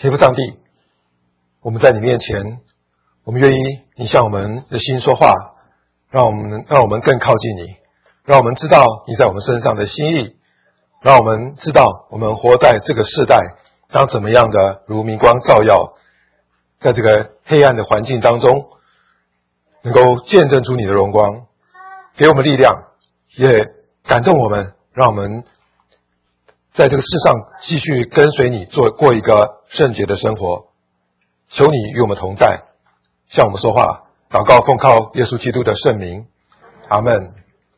天父上帝，我们在你面前，我们愿意你向我们的心说话，让我们更靠近你，让我们知道你在我们身上的心意，让我们知道我们活在这个世代当怎么样的如明光照耀，在这个黑暗的环境当中能够见证出你的荣光，给我们力量，也感动我们，让我们在这个世上继续跟随你过一个圣洁的生活。求你与我们同在，向我们说话，祷告奉靠耶稣基督的圣名，阿们。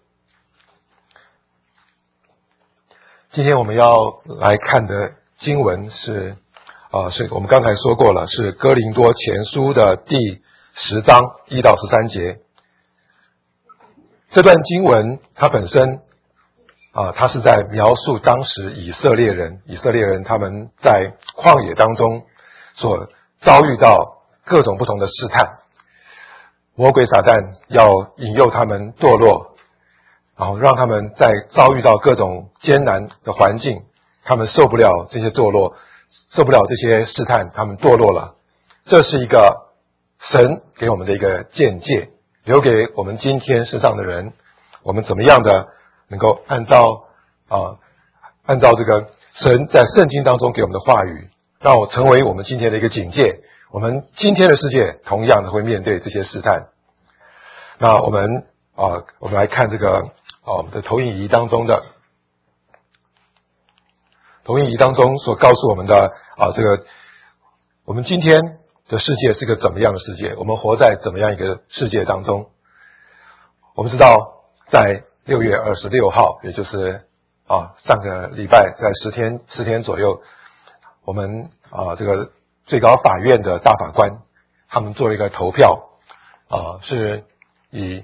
今天我们要来看的经文是我们刚才说过了，是哥林多前书的第10章1到13节。这段经文它本身它是在描述当时以色列人他们在旷野当中所遭遇到各种不同的试探，魔鬼撒旦要引诱他们堕落，然后让他们在遭遇到各种艰难的环境，他们受不了这些堕落，受不了这些试探，他们堕落了。这是一个神给我们的一个见解，留给我们今天世上的人，我们怎么样的能够按照这个神在圣经当中给我们的话语，让我成为我们今天的一个警戒。我们今天的世界同样的会面对这些试探。那我们来看这个我们的投影仪当中所告诉我们的这个我们今天的世界是个怎么样的世界，我们活在怎么样一个世界当中。我们知道在6月26号，也就是上个礼拜，在10天左右，我们这个最高法院的大法官他们做了一个投票，是以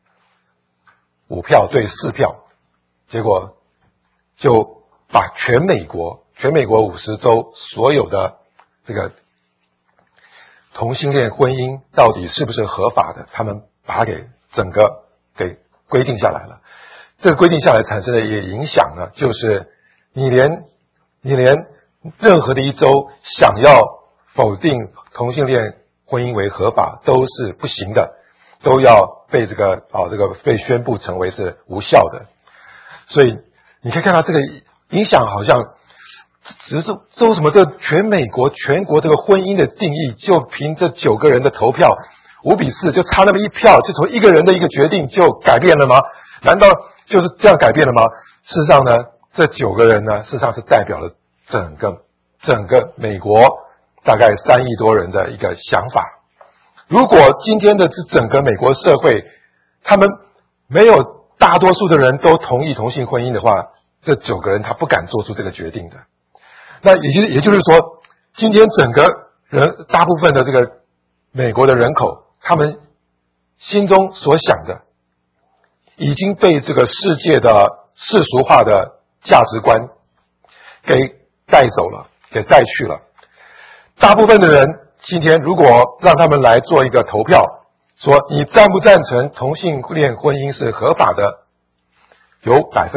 5票对4票，结果就把全美国50州所有的这个同性恋婚姻到底是不是合法的，他们把它给整个给规定下来了。这个规定下来产生的一个影响呢，就是你连任何的一州想要否定同性恋婚姻为合法都是不行的，都要被这个被宣布成为是无效的。所以你可以看到这个影响好像只是说什么这全美国全国这个婚姻的定义，就凭这9个人的投票5比4，就差那么1票，就从一个人的一个决定就改变了吗？难道就是这样改变了吗？事实上呢，这9个人呢，事实上是代表了整个美国大概3亿多人的一个想法。如果今天的这整个美国社会，他们没有大多数的人都同意同性婚姻的话，这9个人他不敢做出这个决定的。那也就是说，今天整个大部分的这个美国的人口，他们心中所想的已经被这个世界的世俗化的价值观给带走了，给带去了。大部分的人今天如果让他们来做一个投票，说你赞不赞成同性恋婚姻是合法的，有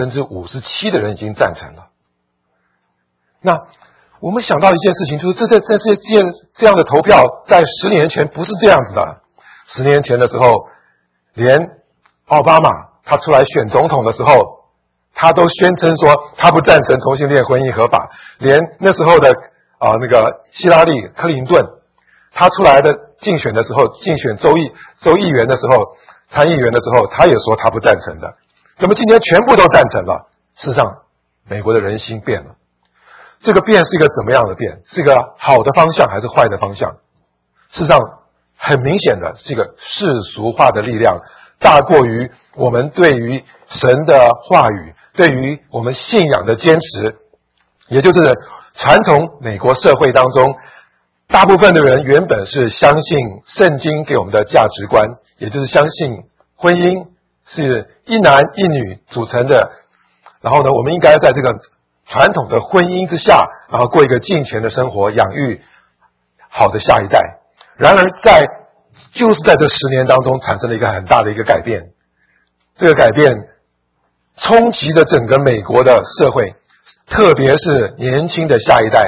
57% 的人已经赞成了。那我们想到一件事情，就是这样的投票在10年前不是这样子的。10年前的时候，连奥巴马他出来选总统的时候，他都宣称说他不赞成同性恋婚姻合法。连那时候的那个希拉里克林顿，他出来的竞选的时候，竞选州议员的时候，参议员的时候，他也说他不赞成的。怎么今天全部都赞成了？事实上，美国的人心变了。这个变是一个怎么样的变？是一个好的方向还是坏的方向？事实上，很明显的是一个世俗化的力量大过于我们对于神的话语，对于我们信仰的坚持。也就是传统美国社会当中，大部分的人原本是相信圣经给我们的价值观，也就是相信婚姻是一男一女组成的，然后呢，我们应该在这个传统的婚姻之下，然后过一个敬虔的生活，养育好的下一代。然而就是在这10年当中产生了一个很大的一个改变，这个改变冲击了整个美国的社会，特别是年轻的下一代，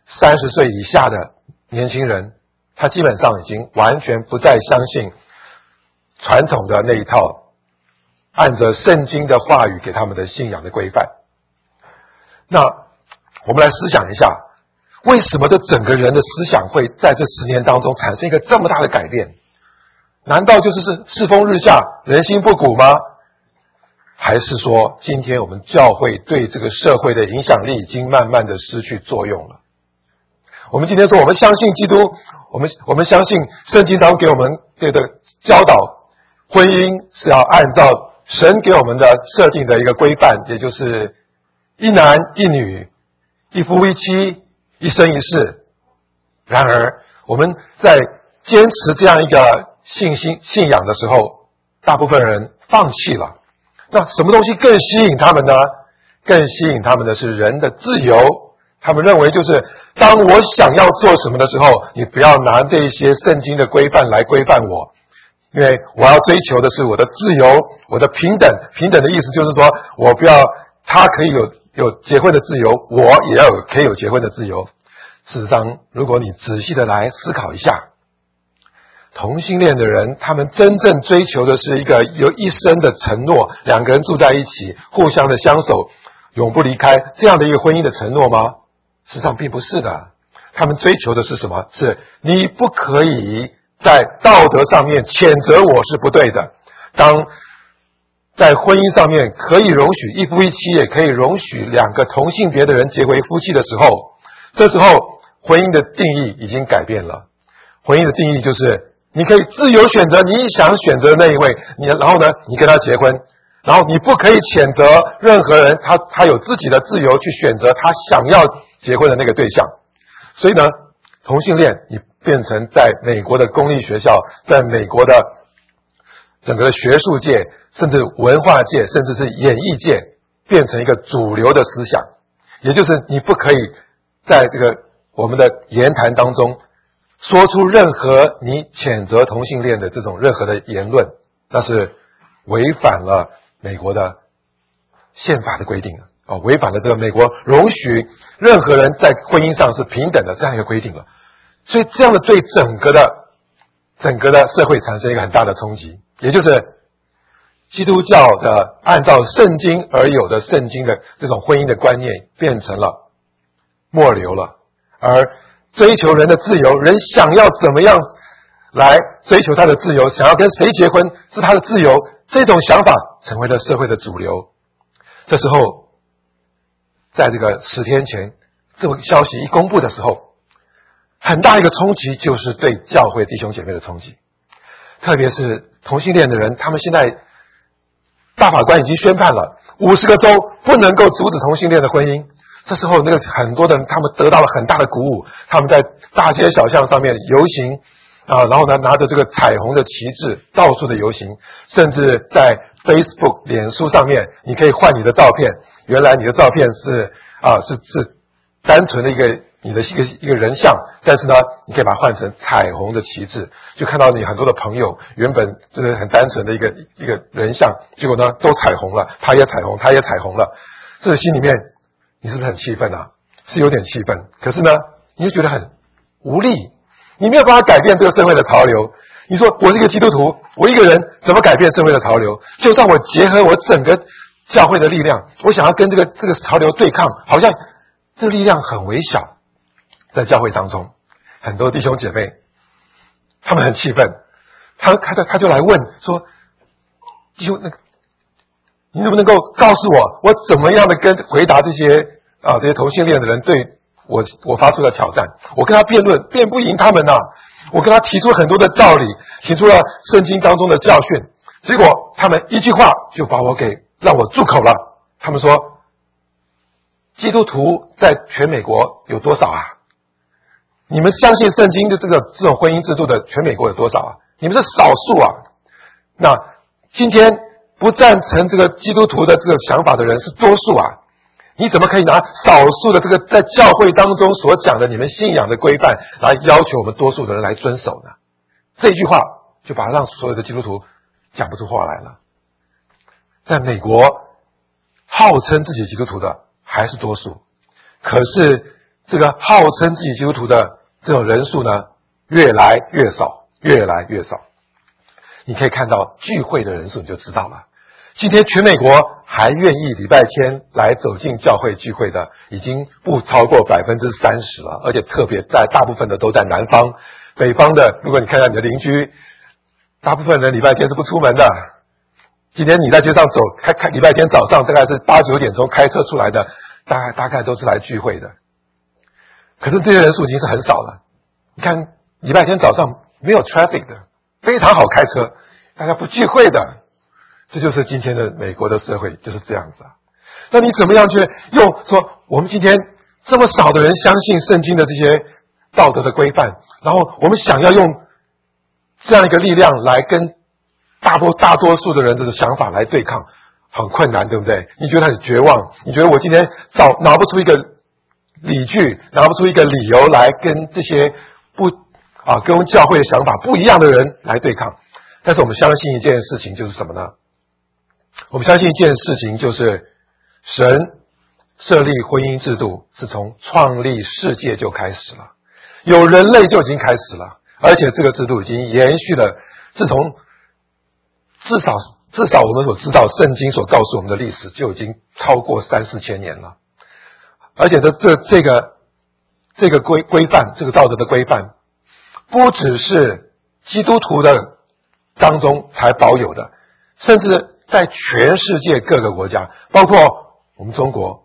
30岁以下的年轻人，他基本上已经完全不再相信传统的那一套按着圣经的话语给他们的信仰的规范。那我们来思想一下，为什么这整个人的思想会在这10年当中产生一个这么大的改变？难道就是世风日下，人心不古吗？还是说今天我们教会对这个社会的影响力已经慢慢的失去作用了？我们今天说我们相信基督，我们相信圣经当中给我们的教导，婚姻是要按照神给我们的设定的一个规范，也就是一男一女，一夫一妻，一生一世。然而我们在坚持这样一个信仰的时候，大部分人放弃了。那什么东西更吸引他们呢？更吸引他们的是人的自由。他们认为就是当我想要做什么的时候，你不要拿这些圣经的规范来规范我，因为我要追求的是我的自由，我的平等。平等的意思就是说，我不要他可以有结婚的自由，我也要可以有结婚的自由。事实上，如果你仔细的来思考一下，同性恋的人，他们真正追求的是一个有一生的承诺，两个人住在一起，互相的相守，永不离开，这样的一个婚姻的承诺吗？事实上并不是的。他们追求的是什么？是你不可以在道德上面谴责我是不对的。当在婚姻上面可以容许一夫一妻，也可以容许两个同性别的人结为夫妻的时候，这时候婚姻的定义已经改变了。婚姻的定义就是你可以自由选择你想选择的那一位，然后呢，你跟他结婚，然后你不可以谴责任何人，他有自己的自由去选择他想要结婚的那个对象。所以呢，同性恋你变成在美国的公立学校，在美国的整个的学术界，甚至文化界，甚至是演艺界，变成一个主流的思想。也就是你不可以在这个我们的言谈当中说出任何你谴责同性恋的这种任何的言论，那是违反了美国的宪法的规定违反了这个美国容许任何人在婚姻上是平等的这样一个规定了。所以这样的对整个的社会产生一个很大的冲击，也就是基督教的按照圣经而有的圣经的这种婚姻的观念变成了末流了，而追求人的自由，人想要怎么样来追求他的自由，想要跟谁结婚是他的自由，这种想法成为了社会的主流。这时候在这个10天前这个消息一公布的时候，很大一个冲击就是对教会弟兄姐妹的冲击，特别是同性恋的人，他们现在大法官已经宣判了50个州不能够阻止同性恋的婚姻。这时候那个很多的人他们得到了很大的鼓舞，他们在大街小巷上面游行然后呢拿着这个彩虹的旗帜到处的游行，甚至在 Facebook 脸书上面你可以换你的照片，原来你的照片是单纯的你的一个人像，但是呢你可以把它换成彩虹的旗帜，就看到你很多的朋友原本就是很单纯的一个人像，结果呢都彩虹了，他也彩虹，他也彩虹了。这个心里面你是不是很气愤啊？是有点气愤，可是呢你就觉得很无力，你没有办法改变这个社会的潮流。你说我是一个基督徒，我一个人怎么改变社会的潮流？就算我结合我整个教会的力量，我想要跟这个潮流对抗，好像这个力量很微小。在教会当中很多弟兄姐妹他们很气愤，他就来问说，弟兄你能不能够告诉我怎么样的回答这些同性恋的人对我发出的挑战？我跟他辩论辩不赢他们我跟他提出很多的道理，提出了圣经当中的教训，结果他们一句话就把我让我住口了。他们说，基督徒在全美国有多少啊？你们相信圣经的这种婚姻制度的全美国有多少啊？你们是少数啊。那今天不赞成这个基督徒的这个想法的人是多数啊。你怎么可以拿少数的这个在教会当中所讲的你们信仰的规范来要求我们多数的人来遵守呢？这句话就把让所有的基督徒讲不出话来了。在美国号称自己基督徒的还是多数，可是这个号称自己基督徒的这种人数呢，越来越少，越来越少。你可以看到聚会的人数，你就知道了。今天全美国还愿意礼拜天来走进教会聚会的，已经不超过30%了，而且特别在大部分的都在南方，北方的，如果你看看你的邻居，大部分人礼拜天是不出门的。今天你在街上走，礼拜天早上大概是8、9点钟开车出来的，大概都是来聚会的。可是这些人数已经是很少了。你看礼拜天早上没有 traffic 的，非常好开车，大家不聚会的。这就是今天的美国的社会就是这样子啊。那你怎么样去用说我们今天这么少的人相信圣经的这些道德的规范，然后我们想要用这样一个力量来跟大多数的人的想法来对抗，很困难，对不对？你觉得很绝望，你觉得我今天拿不出一个理据，拿不出一个理由来跟这些跟我们教会的想法不一样的人来对抗。但是我们相信一件事情，就是什么呢？我们相信一件事情，就是神设立婚姻制度是从创立世界就开始了，有人类就已经开始了，而且这个制度已经延续了，至少我们所知道圣经所告诉我们的历史就已经超过3、4千年了。而且这个规范，这个道德的规范，不只是基督徒的当中才保有的，甚至在全世界各个国家，包括我们中国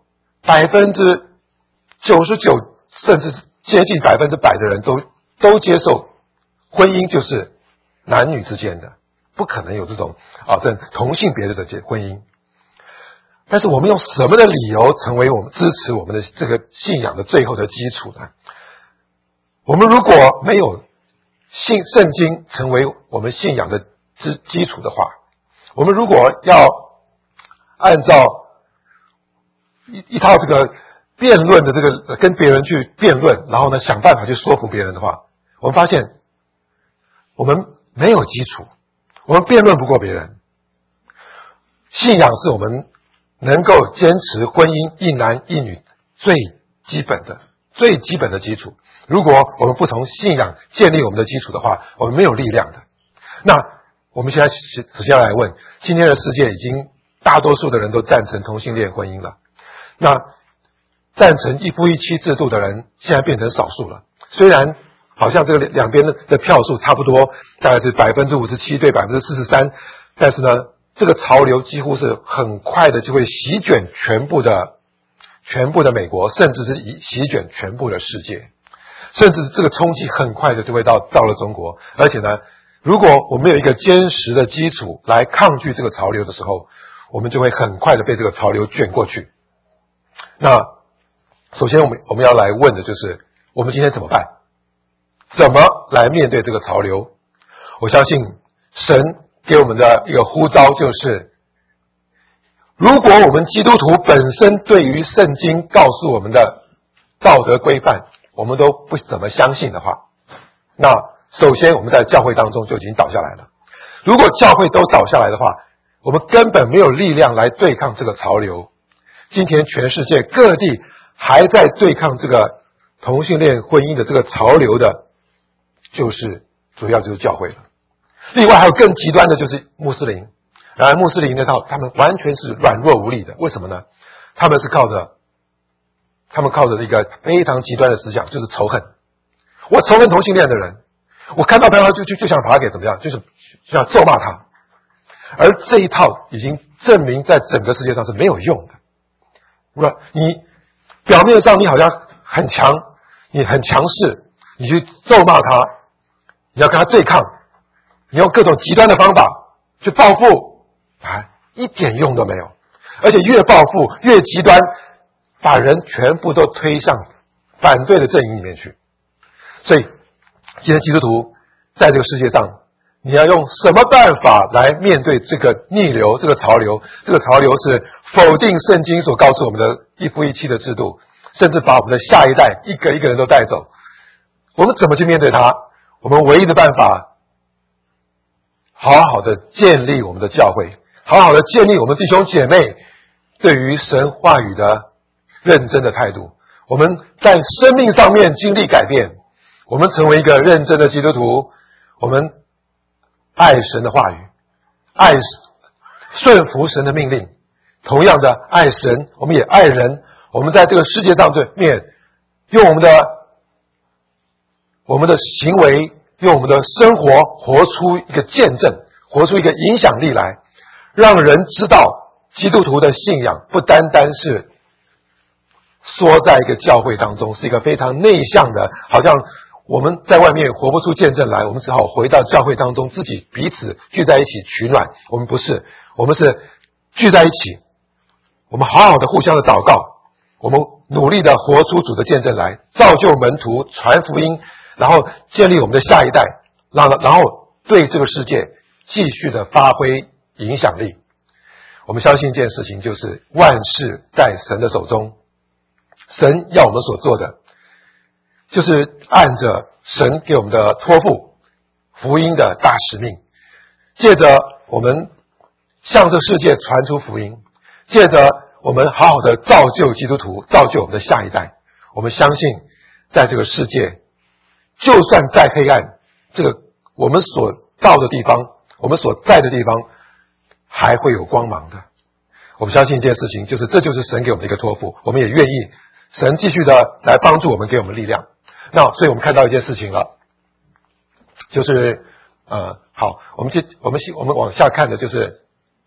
，99%甚至接近100%的人都接受婚姻就是男女之间的，不可能有这种同性别的婚姻。但是我们用什么的理由成为我们支持我们的这个信仰的最后的基础呢？我们如果没有圣经成为我们信仰的基础的话，我们如果要按照一套这个辩论的这个跟别人去辩论，然后呢想办法去说服别人的话，我们发现我们没有基础，我们辩论不过别人。信仰是我们能够坚持婚姻一男一女最基本的基础。如果我们不从信仰建立我们的基础的话，我们没有力量的。那我们现在首先来问，今天的世界已经大多数的人都赞成同性恋婚姻了，那赞成一夫一妻制度的人现在变成少数了。虽然好像这个两边的票数差不多，大概是57%对43%，但是呢，这个潮流几乎是很快的就会席卷全部的美国，甚至是席卷全部的世界，甚至这个冲击很快的就会到了中国。而且呢，如果我们有一个坚实的基础来抗拒这个潮流的时候，我们就会很快的被这个潮流卷过去。那首先我们要来问的就是我们今天怎么办？怎么来面对这个潮流？我相信神给我们的一个呼召就是，如果我们基督徒本身对于圣经告诉我们的道德规范我们都不怎么相信的话，那首先我们在教会当中就已经倒下来了。如果教会都倒下来的话，我们根本没有力量来对抗这个潮流。今天全世界各地还在对抗这个同性恋婚姻的这个潮流的，主要就是教会了。另外还有更极端的就是穆斯林。然而穆斯林那套他们完全是软弱无力的。为什么呢？他们靠着一个非常极端的思想，就是仇恨。我仇恨同性恋的人，我看到他就想把他给怎么样，就是想咒骂他。而这一套已经证明在整个世界上是没有用的。你表面上你好像很强，你很强势，你去咒骂他，你要跟他对抗，你用各种极端的方法去报复，一点用都没有。而且越报复越极端，把人全部都推向反对的阵营里面去。所以今天基督徒在这个世界上，你要用什么办法来面对这个逆流，这个潮流？这个潮流是否定圣经所告诉我们的一夫一妻的制度，甚至把我们的下一代一个一个人都带走。我们怎么去面对它？我们唯一的办法，好好的建立我们的教会，好好的建立我们弟兄姐妹对于神话语的认真的态度。 我们在生命上面经历改变，我们成为一个认真的基督徒，我们爱神的话语，顺服神的命令，同样的爱神，我们也爱人。我们在这个世界上面，用我们的行为，用我们的生活，活出一个见证，活出一个影响力来，让人知道基督徒的信仰不单单是缩在一个教会当中，是一个非常内向的，好像我们在外面活不出见证来，我们只好回到教会当中，自己彼此聚在一起取暖。我们不是，我们是聚在一起，我们好好的互相的祷告，我们努力的活出主的见证来，造就门徒，传福音，然后建立我们的下一代，然后对这个世界继续的发挥影响力。我们相信一件事情，就是万事在神的手中，神要我们所做的就是按着神给我们的托付，福音的大使命，借着我们向这世界传出福音，借着我们好好的造就基督徒，造就我们的下一代。我们相信在这个世界，就算再黑暗，这个我们所到的地方，我们所在的地方还会有光芒的。我们相信一件事情，就是这就是神给我们的一个托付，我们也愿意神继续的来帮助我们，给我们力量。那所以我们看到一件事情了，就是好，我们往下看的就是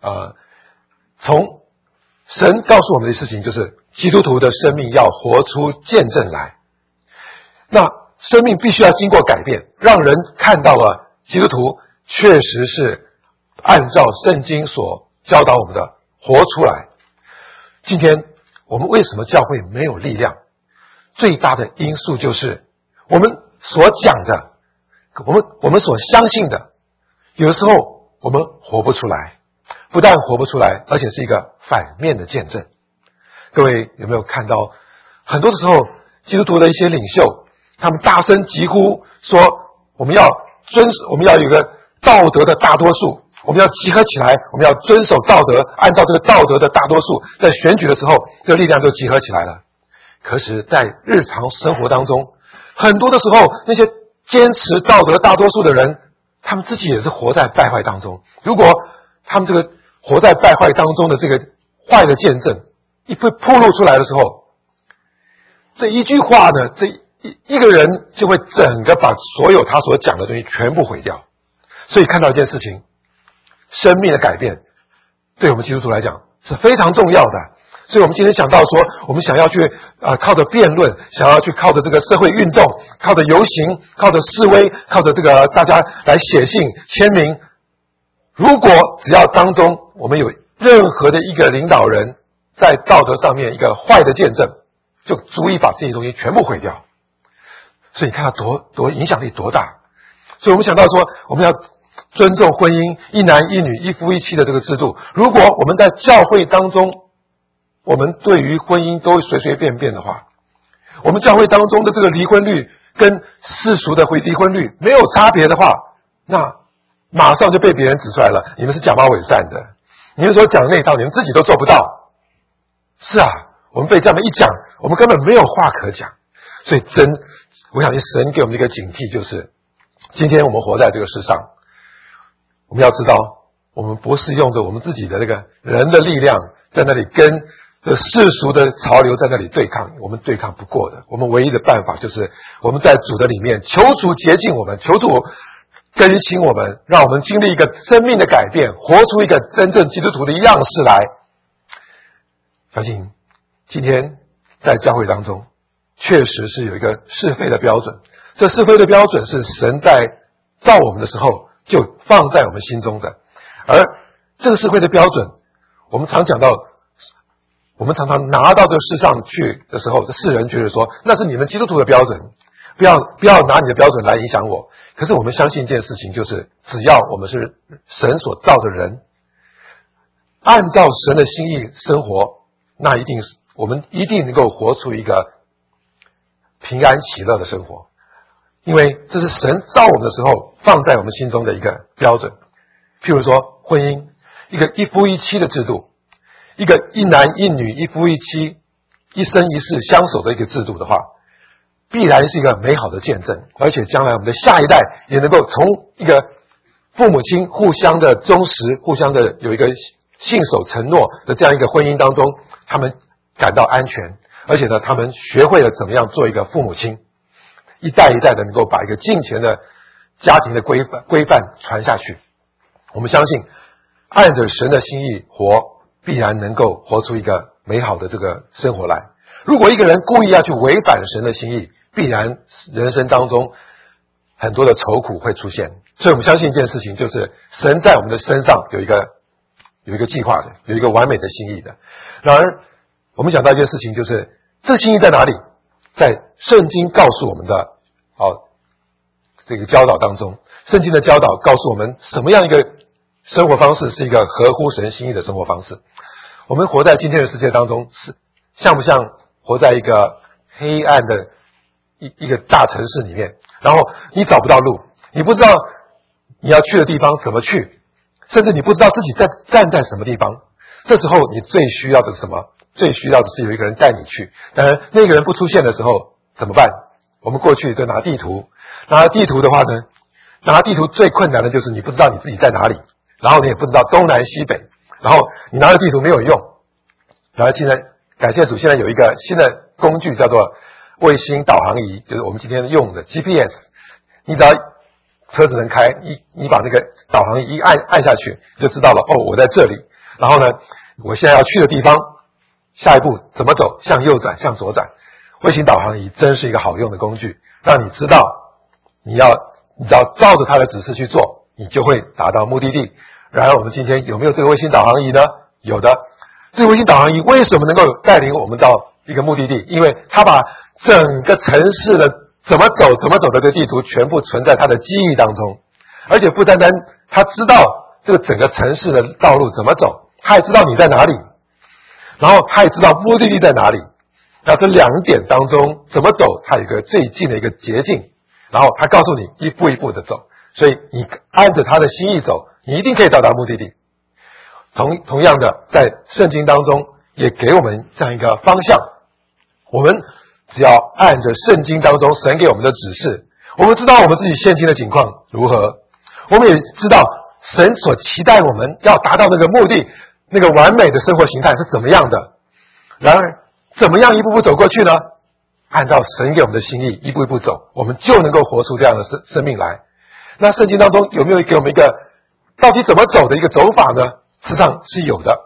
从神告诉我们的事情，就是基督徒的生命要活出见证来。那生命必须要经过改变，让人看到了基督徒确实是按照圣经所教导我们的活出来。今天我们为什么教会没有力量？最大的因素就是我们所讲的，我们所相信的，有的时候我们活不出来，不但活不出来，而且是一个反面的见证。各位有没有看到，很多的时候基督徒的一些领袖，他们大声疾呼说，我们要有一个道德的大多数，我们要集合起来，我们要遵守道德，按照这个道德的大多数，在选举的时候这个力量就集合起来了。可是在日常生活当中，很多的时候那些坚持道德大多数的人，他们自己也是活在败坏当中。如果他们这个活在败坏当中的这个坏的见证一被暴露出来的时候，这一句话呢，这一个人就会整个把所有他所讲的东西全部毁掉。所以看到一件事情，生命的改变对我们基督徒来讲是非常重要的。所以我们今天想到说，我们想要去靠着辩论，想要去靠着这个社会运动，靠着游行，靠着示威，靠着这个大家来写信签名。如果只要当中我们有任何的一个领导人在道德上面一个坏的见证，就足以把这些东西全部毁掉。所以你看到多影响力多大。所以我们想到说，我们要尊重婚姻，一男一女一夫一妻的这个制度。如果我们在教会当中，我们对于婚姻都随随便便的话，我们教会当中的这个离婚率跟世俗的离婚率没有差别的话，那马上就被别人指出来了，你们是假冒伪善的，你们所讲的那一套你们自己都做不到。是啊，我们被这样的一讲，我们根本没有话可讲。所以我想神给我们一个警惕，就是今天我们活在这个世上，我们要知道，我们不是用着我们自己的那个人的力量在那里跟世俗的潮流在那里对抗，我们对抗不过的。我们唯一的办法就是我们在主的里面，求主洁净我们，求主更新我们，让我们经历一个生命的改变，活出一个真正基督徒的样式来。相信今天在教会当中确实是有一个是非的标准，这是非的标准是神在造我们的时候就放在我们心中的。而这个是非的标准，我们常讲到，我们常常拿到这个世上去的时候，这世人觉得说那是你们基督徒的标准，不要拿你的标准来影响我。可是我们相信一件事情，就是只要我们是神所造的人，按照神的心意生活，那我们一定能够活出一个平安喜乐的生活。因为这是神造我们的时候放在我们心中的一个标准。譬如说婚姻，一个一夫一妻的制度，一个一男一女一夫一妻一生一世相守的一个制度的话，必然是一个美好的见证，而且将来我们的下一代也能够从一个父母亲互相的忠实，互相的有一个信守承诺的这样一个婚姻当中，他们感到安全，而且呢，他们学会了怎么样做一个父母亲，一代一代的能够把一个敬虔的家庭的规范传下去。我们相信按着神的心意活，必然能够活出一个美好的这个生活来。如果一个人故意要去违反神的心意，必然人生当中很多的愁苦会出现。所以我们相信一件事情，就是神在我们的身上有一个计划的，有一个完美的心意的。然而我们讲到一件事情，就是这心意在哪里？在圣经告诉我们的这个教导当中，圣经的教导告诉我们什么样一个生活方式是一个合乎神心意的生活方式。我们活在今天的世界当中，是像不像活在一个黑暗的一个大城市里面，然后你找不到路，你不知道你要去的地方怎么去，甚至你不知道自己站在什么地方。这时候你最需要的是什么？最需要的是有一个人带你去。当然那个人不出现的时候怎么办？我们过去就拿地图，拿地图的话呢，拿地图最困难的就是你不知道你自己在哪里，然后你也不知道东南西北，然后你拿着地图没有用。然后现在感谢主，现在有一个新的工具叫做卫星导航仪，就是我们今天用的 GPS。你只要车子能开，你把那个导航仪一按下去，就知道了，我在这里。然后呢，我现在要去的地方，下一步怎么走，向右转，向左转。卫星导航仪真是一个好用的工具，让你知道你只要照着它的指示去做，你就会达到目的地。然而我们今天有没有这个卫星导航仪呢？有的。这个卫星导航仪为什么能够带领我们到一个目的地？因为它把整个城市的怎么走的这个地图全部存在它的记忆当中，而且不单单它知道这个整个城市的道路怎么走，它也知道你在哪里，然后它也知道目的地在哪里。那这两点当中怎么走，它有一个最近的一个捷径，然后它告诉你一步一步的走，所以你按着它的心意走，你一定可以到达目的地。同样的，在圣经当中也给我们这样一个方向，我们只要按着圣经当中神给我们的指示，我们知道我们自己现今的情况如何，我们也知道神所期待我们要达到那个目的，那个完美的生活形态是怎么样的。然而怎么样一步步走过去呢？按照神给我们的心意一步一步走，我们就能够活出这样的生命来。那圣经当中有没有给我们一个到底怎么走的一个走法呢？事实上是有的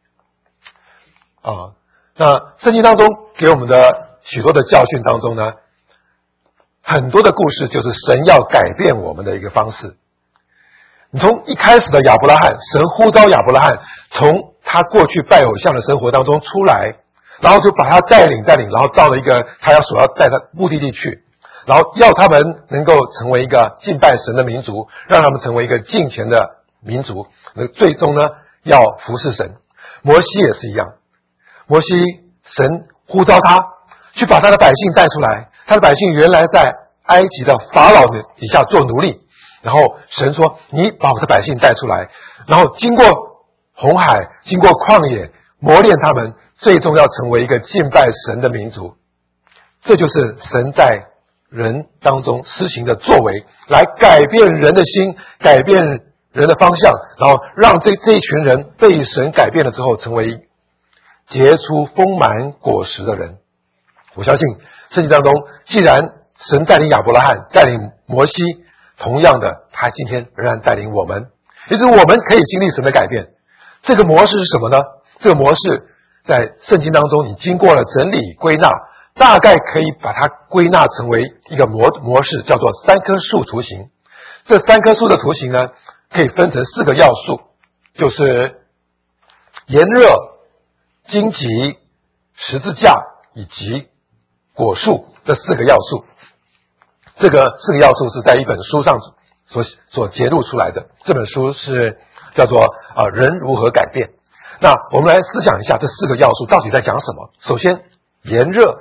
那圣经当中给我们的许多的教训当中呢，很多的故事就是神要改变我们的一个方式。你从一开始的亚伯拉罕，神呼召亚伯拉罕从他过去拜偶像的生活当中出来，然后就把他带领，然后到了一个他所要带他目的地去，然后要他们能够成为一个敬拜神的民族，让他们成为一个敬虔的民族，最终呢要服侍神。摩西也是一样，摩西神呼召他去把他的百姓带出来，他的百姓原来在埃及的法老的底下做奴隶，然后神说你把我的百姓带出来，然后经过红海，经过旷野磨练他们，最终要成为一个敬拜神的民族。这就是神在人当中施行的作为，来改变人的心，改变人的方向，然后让这一群人被神改变了之后，成为结出丰满果实的人。我相信圣经当中，既然神带领亚伯拉罕，带领摩西，同样的他今天仍然带领我们，也就是我们可以经历神的改变。这个模式是什么呢？这个模式在圣经当中你经过了整理归纳，大概可以把它归纳成为一个模式，叫做三棵树图形。这三棵树的图形呢，可以分成四个要素，就是炎热、荆棘、十字架以及果树这四个要素。这个四个要素是在一本书上所揭露出来的，这本书是叫做人如何改变。那我们来思想一下这四个要素到底在讲什么。首先炎热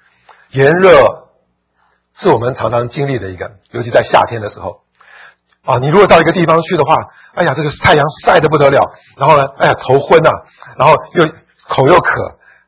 是我们常常经历的一个，尤其在夏天的时候你如果到一个地方去的话，哎呀这个太阳晒得不得了，然后呢头昏然后又口又渴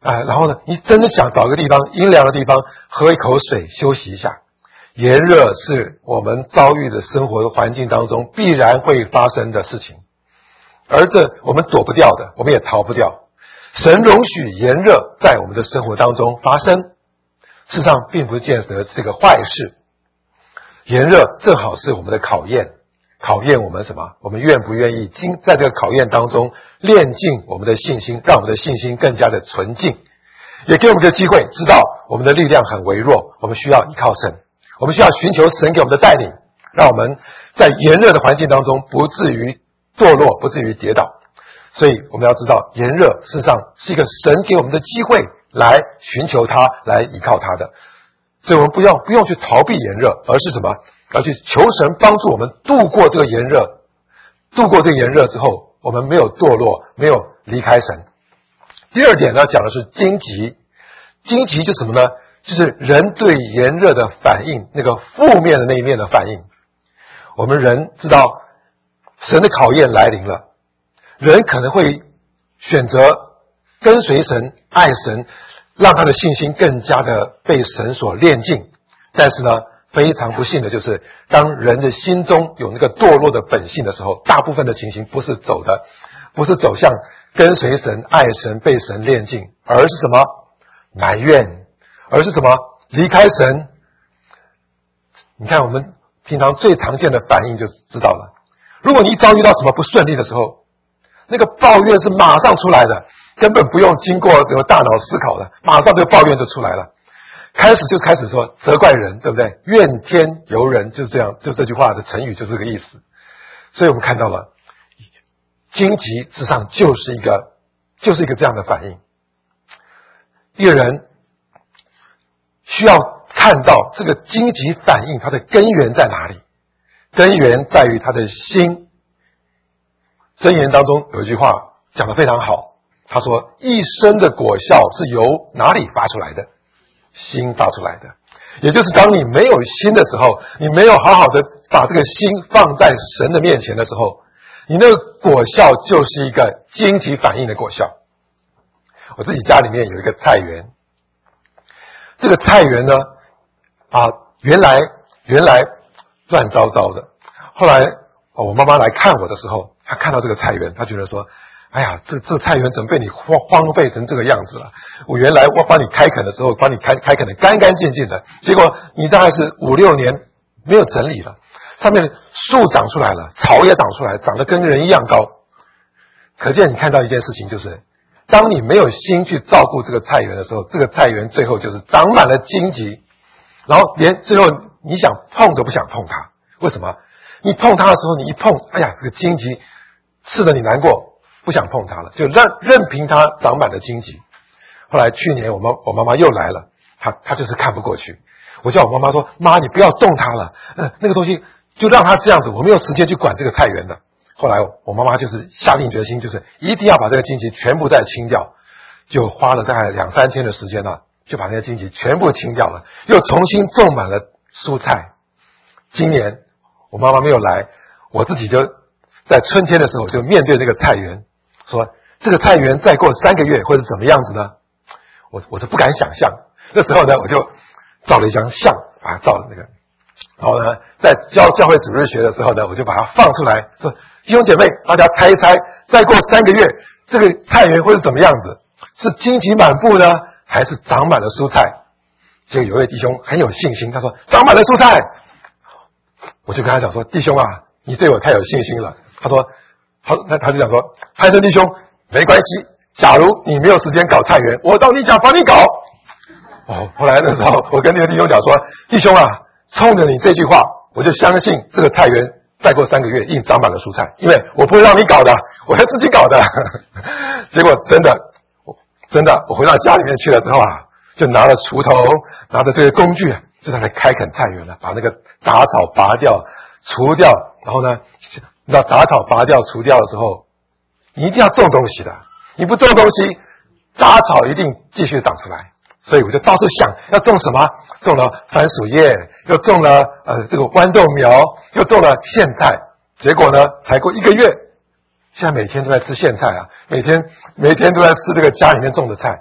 然后呢，你真的想找个地方阴凉的地方喝一口水休息一下。炎热是我们遭遇的生活环境当中必然会发生的事情，而这我们躲不掉的，我们也逃不掉。神容许炎热在我们的生活当中发生，事实上并不见得是个坏事。炎热正好是我们的考验，考验我们什么？我们愿不愿意在这个考验当中炼净我们的信心，让我们的信心更加的纯净，也给我们一个机会知道我们的力量很微弱，我们需要依靠神，我们需要寻求神给我们的带领，让我们在炎热的环境当中不至于堕落，不至于跌倒。所以我们要知道，炎热事实上是一个神给我们的机会，来寻求他，来依靠他的。所以我们不用去逃避炎热，而是什么？而去求神帮助我们度过这个炎热。度过这个炎热之后，我们没有堕落，没有离开神。第二点呢，讲的是荆棘。荆棘就是什么呢？就是人对炎热的反应，那个负面的那一面的反应。我们人知道神的考验来临了，人可能会选择跟随神，爱神，让他的信心更加的被神所炼净。但是呢，非常不幸的就是，当人的心中有那个堕落的本性的时候，大部分的情形不是走向跟随神、爱神、被神炼净，而是什么？埋怨，而是什么？离开神。你看我们平常最常见的反应就知道了。如果你一遭遇到什么不顺利的时候，那个抱怨是马上出来的，根本不用经过这个大脑思考的，马上这个抱怨就出来了。开始说责怪人，对不对？怨天尤人，就是这样，就这句话的成语就是这个意思。所以我们看到了荆棘事实上就是一个这样的反应。一个人需要看到这个荆棘反应它的根源在哪里，根源在于他的心。箴言当中有一句话讲得非常好，他说一生的果效是由哪里发出来的？心发出来的。也就是当你没有心的时候，你没有好好的把这个心放在神的面前的时候，你那个果效就是一个荆棘反应的果效。我自己家里面有一个菜园，这个菜园呢原来乱糟糟的，后来我妈妈来看我的时候，她看到这个菜园，她觉得说，哎呀，这菜园怎么被你荒废成这个样子了？我原来帮你开垦的时候，帮你开垦的干干净净的，结果你大概是5-6年没有整理了，上面树长出来了，草也长出来，长得跟人一样高。可见你看到一件事情，就是当你没有心去照顾这个菜园的时候，这个菜园最后就是长满了荆棘，然后连最后你想碰都不想碰它。为什么？你碰它的时候，你一碰，哎呀，这个荆棘刺得你难过，不想碰它了，就任凭它长满了荆棘。后来去年我妈妈又来了，她就是看不过去。我叫我妈妈说，妈，你不要动它了，那个东西就让它这样子，我没有时间去管这个菜园的。后来我妈妈就是下定决心，就是一定要把这个荆棘全部再清掉，就花了大概2-3天的时间呢，就把那个荆棘全部清掉了，又重新种满了蔬菜。今年我妈妈没有来，我自己就在春天的时候就面对这个菜园，说这个菜园再过3个月会是怎么样子呢？我是不敢想象。那时候呢，我就照了一张相，把它照了那个，然后呢，在教会主日学的时候呢，我就把它放出来，说弟兄姐妹，大家猜一猜，再过3个月，这个菜园会是怎么样子？是荆棘满布呢，还是长满了蔬菜？结果有一位弟兄很有信心，他说长满了蔬菜。我就跟他讲说，弟兄啊，你对我太有信心了。他就讲说，潘生弟兄，没关系，假如你没有时间搞菜园，我到你家帮你搞。后来的时候，我跟那个弟兄讲说，弟兄啊，冲着你这句话，我就相信这个菜园再过3个月一定长满了蔬菜，因为我不会让你搞的，我会自己搞的。结果真的，我回到家里面去了之后啊，就拿了锄头，拿着这个工具，就在那开垦菜园了，把那个杂草拔掉、除掉。然后呢，那杂草拔掉、除掉的时候，你一定要种东西的，你不种东西，杂草一定继续长出来。所以我就到处想要种什么，种了番薯叶，又种了这个豌豆苗，又种了苋菜。结果呢，才过1个月，现在每天都在吃苋菜啊，每天都在吃这个家里面种的菜。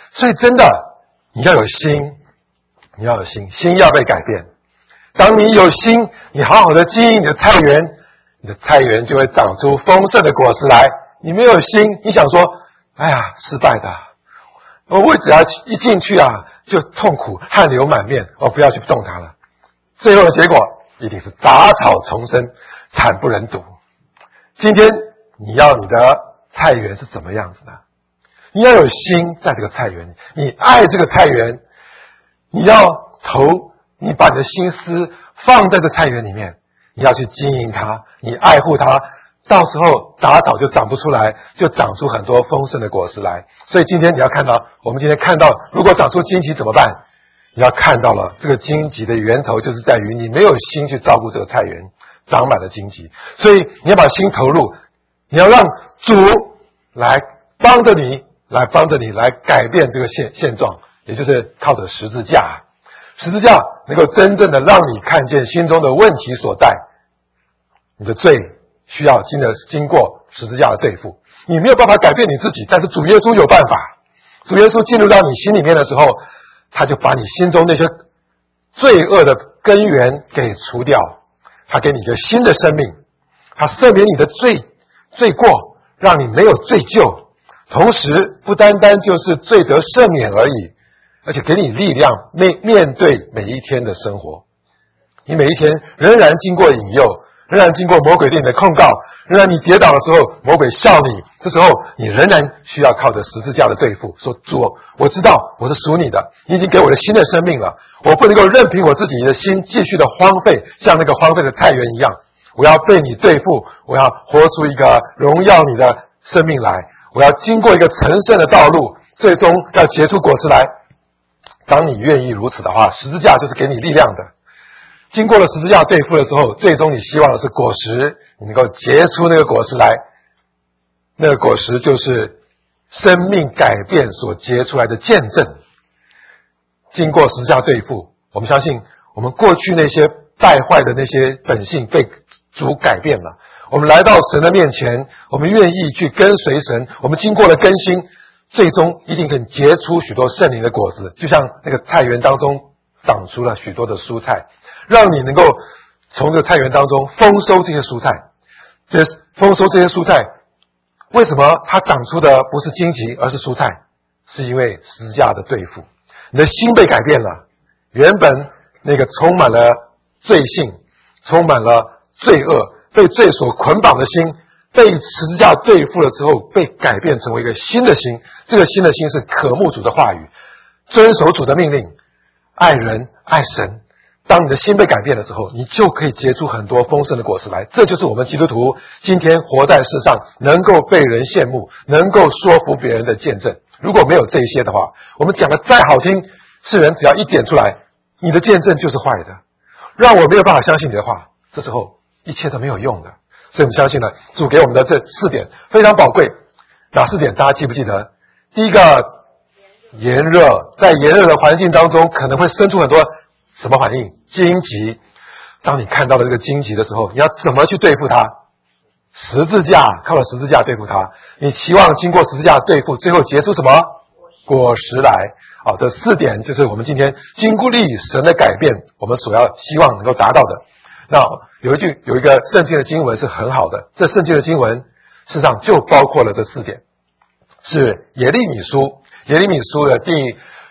所以真的，你要有心，你要有心，心要被改变。当你有心，你好好的经营你的菜园，你的菜园就会长出丰盛的果实来。你没有心，你想说，哎呀，失败的，我只要一进去啊，就痛苦，汗流满面，我不要去动它了。最后的结果一定是杂草丛生，惨不忍睹。今天你要你的菜园是怎么样子的？你要有心在这个菜园，你爱这个菜园，你把你的心思放在这菜园里面，你要去经营它，你爱护它，到时候杂草就长不出来，就长出很多丰盛的果实来。所以今天你要看到，我们今天看到，如果长出荆棘怎么办？你要看到了，这个荆棘的源头就是在于你没有心去照顾这个菜园，长满了荆棘。所以你要把心投入，你要让主来帮着你来改变这个现状，也就是靠着十字架。十字架能够真正的让你看见心中的问题所在，你的罪需要经过十字架的对付。你没有办法改变你自己，但是主耶稣有办法。主耶稣进入到你心里面的时候，他就把你心中那些罪恶的根源给除掉，他给你一个新的生命，他赦免你的罪过，让你没有罪疚，同时不单单就是罪得赦免而已，而且给你力量面对每一天的生活。你每一天仍然经过引诱，仍然经过魔鬼对你的控告，仍然你跌倒的时候魔鬼笑你，这时候你仍然需要靠着十字架的对付，说主，我知道我是属你的，你已经给我的新的生命了，我不能够任凭我自己的心继续的荒废，像那个荒废的菜园一样，我要被你对付，我要活出一个荣耀你的生命来，我要经过一个成圣的道路，最终要结出果实来。当你愿意如此的话，十字架就是给你力量的。经过了十字架对付的时候，最终你希望的是果实，你能够结出那个果实来。那个果实就是生命改变所结出来的见证。经过十字架对付，我们相信我们过去那些败坏的那些本性被主改变了。我们来到神的面前，我们愿意去跟随神，我们经过了更新，最终一定可以结出许多圣灵的果子，就像那个菜园当中长出了许多的蔬菜，让你能够从这个菜园当中丰收这些蔬菜。丰收这些蔬菜，为什么它长出的不是荆棘而是蔬菜？是因为十字架的对付，你的心被改变了。原本那个充满了罪性，充满了罪恶，被罪所捆绑的心，被十字架对付了之后，被改变成为一个新的心。这个新的心是渴慕主的话语，遵守主的命令，爱人爱神。当你的心被改变的时候，你就可以结出很多丰盛的果实来。这就是我们基督徒今天活在世上能够被人羡慕，能够说服别人的见证。如果没有这些的话，我们讲的再好听，世人只要一点出来，你的见证就是坏的，让我没有办法相信你的话，这时候一切都没有用的。所以我们相信呢，主给我们的这4点非常宝贵。哪4点大家记不记得？第一个，炎热，在炎热的环境当中可能会生出很多什么反应？荆棘。当你看到了这个荆棘的时候，你要怎么去对付它？十字架，靠了十字架对付它。你期望经过十字架对付，最后结出什么果实来？好，这4点就是我们今天经过神的改变，我们所要希望能够达到的。那有一个圣经的经文是很好的，这圣经的经文事实上就包括了这4点，是耶利米书的第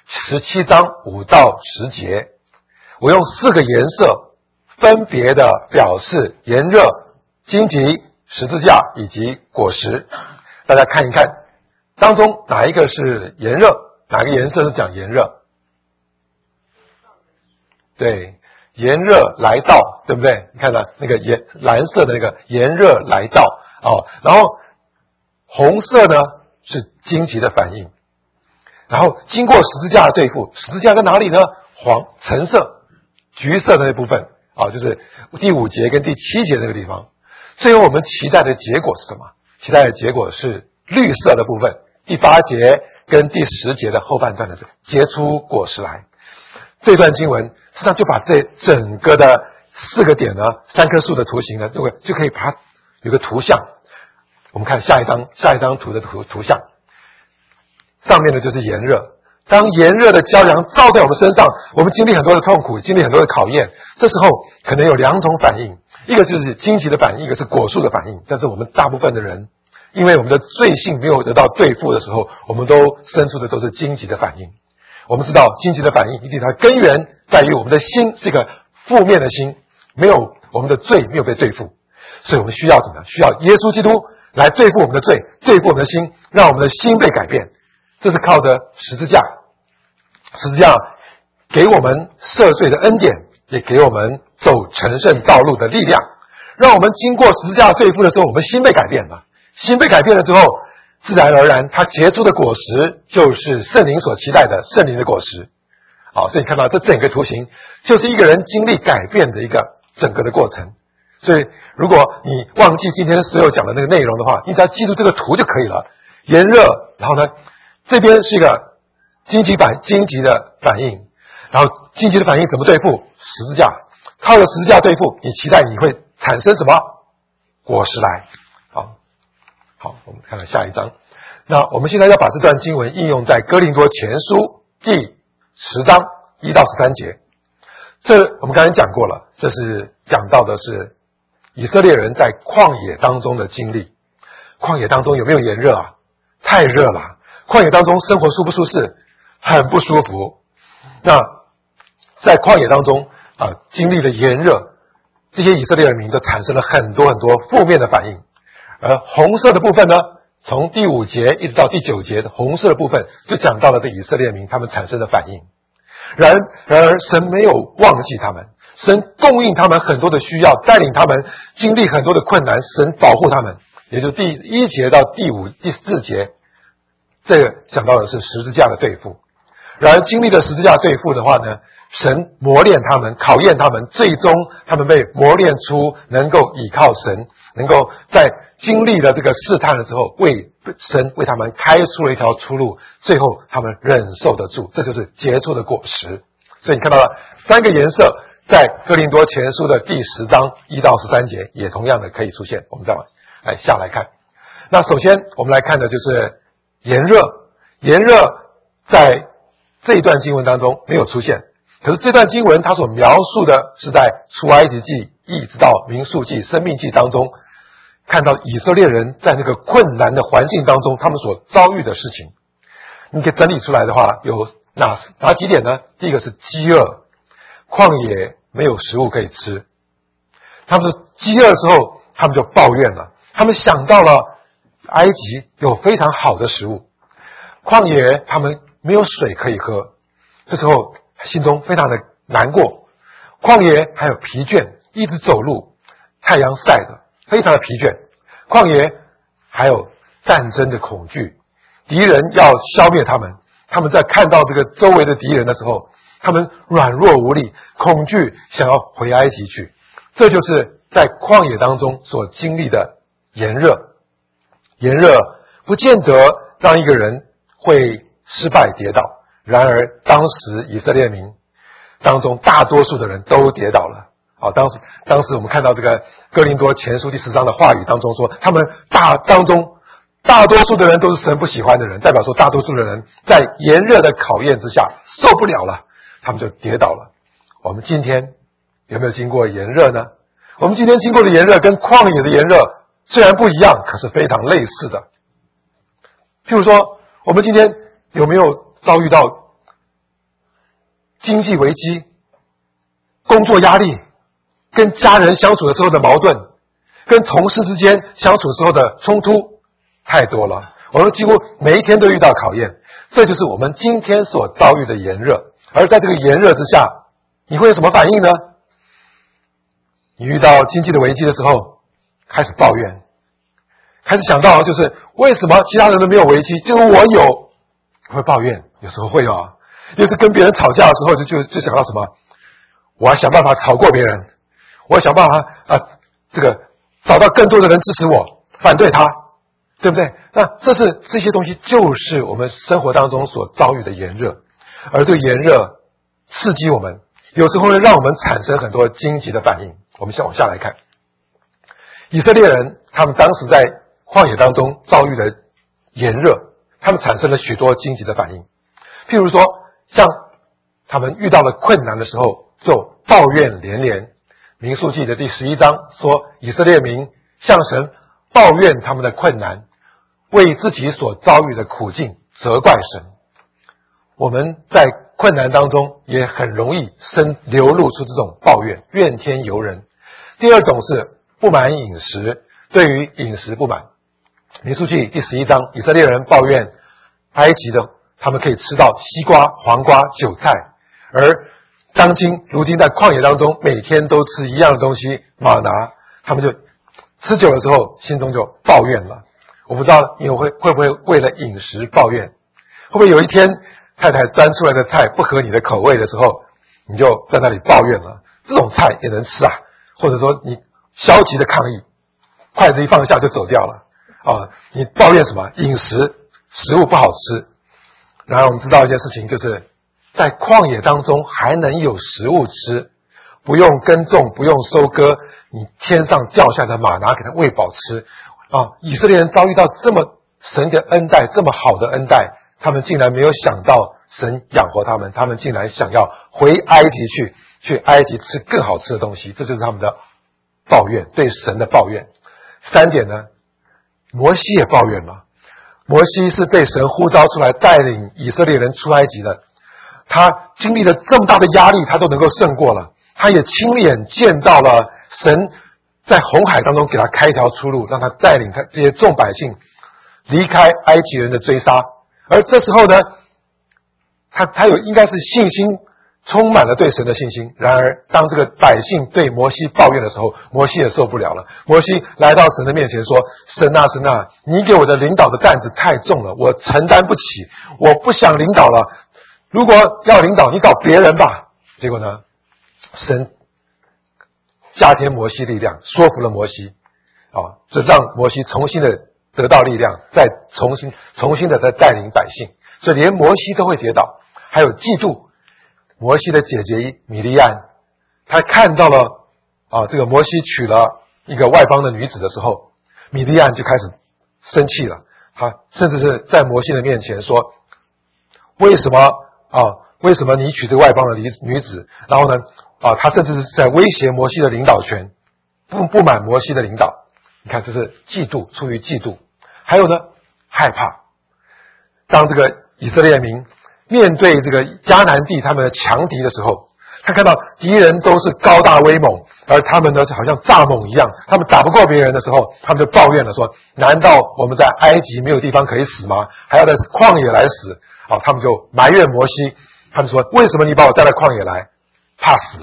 17章5到10节。我用4个颜色分别的表示炎热、荆棘、十字架以及果实。大家看一看当中哪一个是炎热，哪个颜色是讲炎热？对，炎热来到，对不对？你看到那个蓝色的那个炎热来到然后红色呢是荆棘的反应，然后经过十字架的对付，十字架在哪里呢？橙色、橘色的那部分就是第5节跟第7节那个地方。最后我们期待的结果是什么？期待的结果是绿色的部分，第8节跟第10节的后半段的结出果实来。这段经文实际上就把这整个的4个点呢，3棵树的图形呢，就可以把它有个图像。我们看下一张图的图像，上面的就是炎热， 当炎热的骄阳照在我们身上，我们经历很多的痛苦，经历很多的考验，这时候可能有两种反应，一个就是荆棘的反应，一个是果树的反应。但是我们大部分的人，因为我们的罪性没有得到对付的时候，我们都生出的都是荆棘的反应。我们知道荆棘的反应一定它根源在于我们的心是一个负面的心，没有我们的罪没有被对付，所以我们需要怎么样？需要耶稣基督来对付我们的罪，对付我们的心，让我们的心被改变。这是靠着十字架，十字架给我们赦罪的恩典，也给我们走成圣道路的力量，让我们经过十字架对付的时候，我们心被改变了。心被改变了之后，自然而然它结出的果实就是圣灵所期待的圣灵的果实。好，所以你看到这整个图形就是一个人经历改变的一个整个的过程。所以如果你忘记今天所有讲的那个内容的话，你只要记住这个图就可以了。炎热，然后呢这边是一个荆棘的反应，然后荆棘的反应怎么对付？十字架，靠着十字架对付，你期待你会产生什么果实来？好，我们看看下一章。那我们现在要把这段经文应用在哥林多前书第10章1到13节。这我们刚才讲过了，这是讲到的是以色列人在旷野当中的经历。旷野当中有没有炎热啊？太热了。旷野当中生活舒不舒适？很不舒服。那在旷野当中经历了炎热，这些以色列人民就产生了很多很多负面的反应。而红色的部分呢，从第5节一直到第9节的红色的部分就讲到了这以色列民他们产生的反应。然而神没有忘记他们，神供应他们很多的需要，带领他们经历很多的困难，神保护他们。也就是第1节到第4节，这个讲到的是十字架的对付。然而经历了十字架对付的话呢，神磨练他们，考验他们，最终他们被磨练出能够倚靠神，能够在经历了这个试探的时候，神为他们开出了一条出路，最后他们忍受得住，这就是结出的果实。所以你看到了3个颜色在哥林多前书的第10章1到13节也同样的可以出现。我们再往下来看。那首先我们来看的就是炎热。炎热在这一段经文当中没有出现，可是这段经文它所描述的是在出埃及记一直到民数记、生命记当中，看到以色列人在那个困难的环境当中他们所遭遇的事情。你可以整理出来的话，有哪几点呢？第一个是饥饿，旷野没有食物可以吃，他们是饥饿的时候他们就抱怨了，他们想到了埃及有非常好的食物，旷野他们没有水可以喝，这时候心中非常的难过。旷野还有疲倦，一直走路，太阳晒着，非常的疲倦。旷野还有战争的恐惧，敌人要消灭他们，他们在看到这个周围的敌人的时候，他们软弱无力，恐惧，想要回埃及去。这就是在旷野当中所经历的炎热。炎热不见得让一个人会失败跌倒，然而当时以色列民当中大多数的人都跌倒了。当时我们看到这个哥林多前书第10章的话语当中说，他们当中大多数的人都是神不喜欢的人，代表说大多数的人在炎热的考验之下受不了了，他们就跌倒了。我们今天有没有经过炎热呢？我们今天经过的炎热跟旷野的炎热虽然不一样，可是非常类似的。譬如说我们今天有没有遭遇到经济危机、工作压力、跟家人相处的时候的矛盾、跟同事之间相处时候的冲突？太多了，我们几乎每一天都遇到考验，这就是我们今天所遭遇的炎热。而在这个炎热之下，你会有什么反应呢？你遇到经济的危机的时候，开始抱怨，开始想到就是为什么其他人都没有危机，只有我有，会抱怨，有时候会又是跟别人吵架的时候就想到什么，我要想办法吵过别人，我要想办法这个找到更多的人支持我，反对他，对不对？那这些东西就是我们生活当中所遭遇的炎热。而这个炎热刺激我们，有时候会让我们产生很多荆棘的反应。我们先往下来看，以色列人他们当时在旷野当中遭遇的炎热，他们产生了许多荆棘的反应。 譬如说，像他们遇到了困难的时候，就抱怨连连。民数记的第11章说，以色列民向神抱怨他们的困难，为自己所遭遇的苦境责怪神。我们在困难当中也很容易流露出这种抱怨，怨天尤人。第二种是不满饮食，对于饮食不满。民数记第11章，以色列人抱怨埃及的他们可以吃到西瓜、黄瓜、韭菜，而如今在旷野当中每天都吃一样的东西玛拿，他们就吃久了之后心中就抱怨了。我不知道你会不会为了饮食抱怨，会不会有一天太太端出来的菜不合你的口味的时候，你就在那里抱怨了，这种菜也能吃啊？或者说你消极的抗议，筷子一放下就走掉了啊！你抱怨什么？食物不好吃。然后我们知道一件事情，就是在旷野当中还能有食物吃，不用耕种，不用收割，你天上掉下的玛拿给他喂饱吃啊！以色列人遭遇到这么神的恩待，这么好的恩待，他们竟然没有想到神养活他们，他们竟然想要回埃及去埃及吃更好吃的东西，这就是他们的抱怨，对神的抱怨。3点呢，摩西也抱怨了。摩西是被神呼召出来带领以色列人出埃及的，他经历了这么大的压力，他都能够胜过了。他也亲眼见到了神在红海当中给他开一条出路，让他带领他这些众百姓离开埃及人的追杀。而这时候呢，他应该是信心充满了对神的信心。然而当这个百姓对摩西抱怨的时候，摩西也受不了了。摩西来到神的面前说，神啊神啊，你给我的领导的担子太重了，我承担不起，我不想领导了，如果要领导，你找别人吧。结果呢，神加添摩西力量，说服了摩西啊，这让摩西重新的得到力量，再重新的再带领百姓。所以连摩西都会跌倒。还有嫉妒，摩西的姐姐米利暗，她看到了这个摩西娶了一个外邦的女子的时候，米利暗就开始生气了。她甚至是在摩西的面前说，为什么你娶这个外邦的女子？然后呢她甚至是在威胁摩西的领导权，不满摩西的领导。你看，这是嫉妒，出于嫉妒。还有呢，害怕。当这个以色列民面对这个迦南地他们的强敌的时候，他看到敌人都是高大威猛，而他们呢就好像蚱蜢一样，他们打不过别人的时候，他们就抱怨了说，难道我们在埃及没有地方可以死吗？还要在旷野来死？他们就埋怨摩西，他们说，为什么你把我带到旷野来？怕死。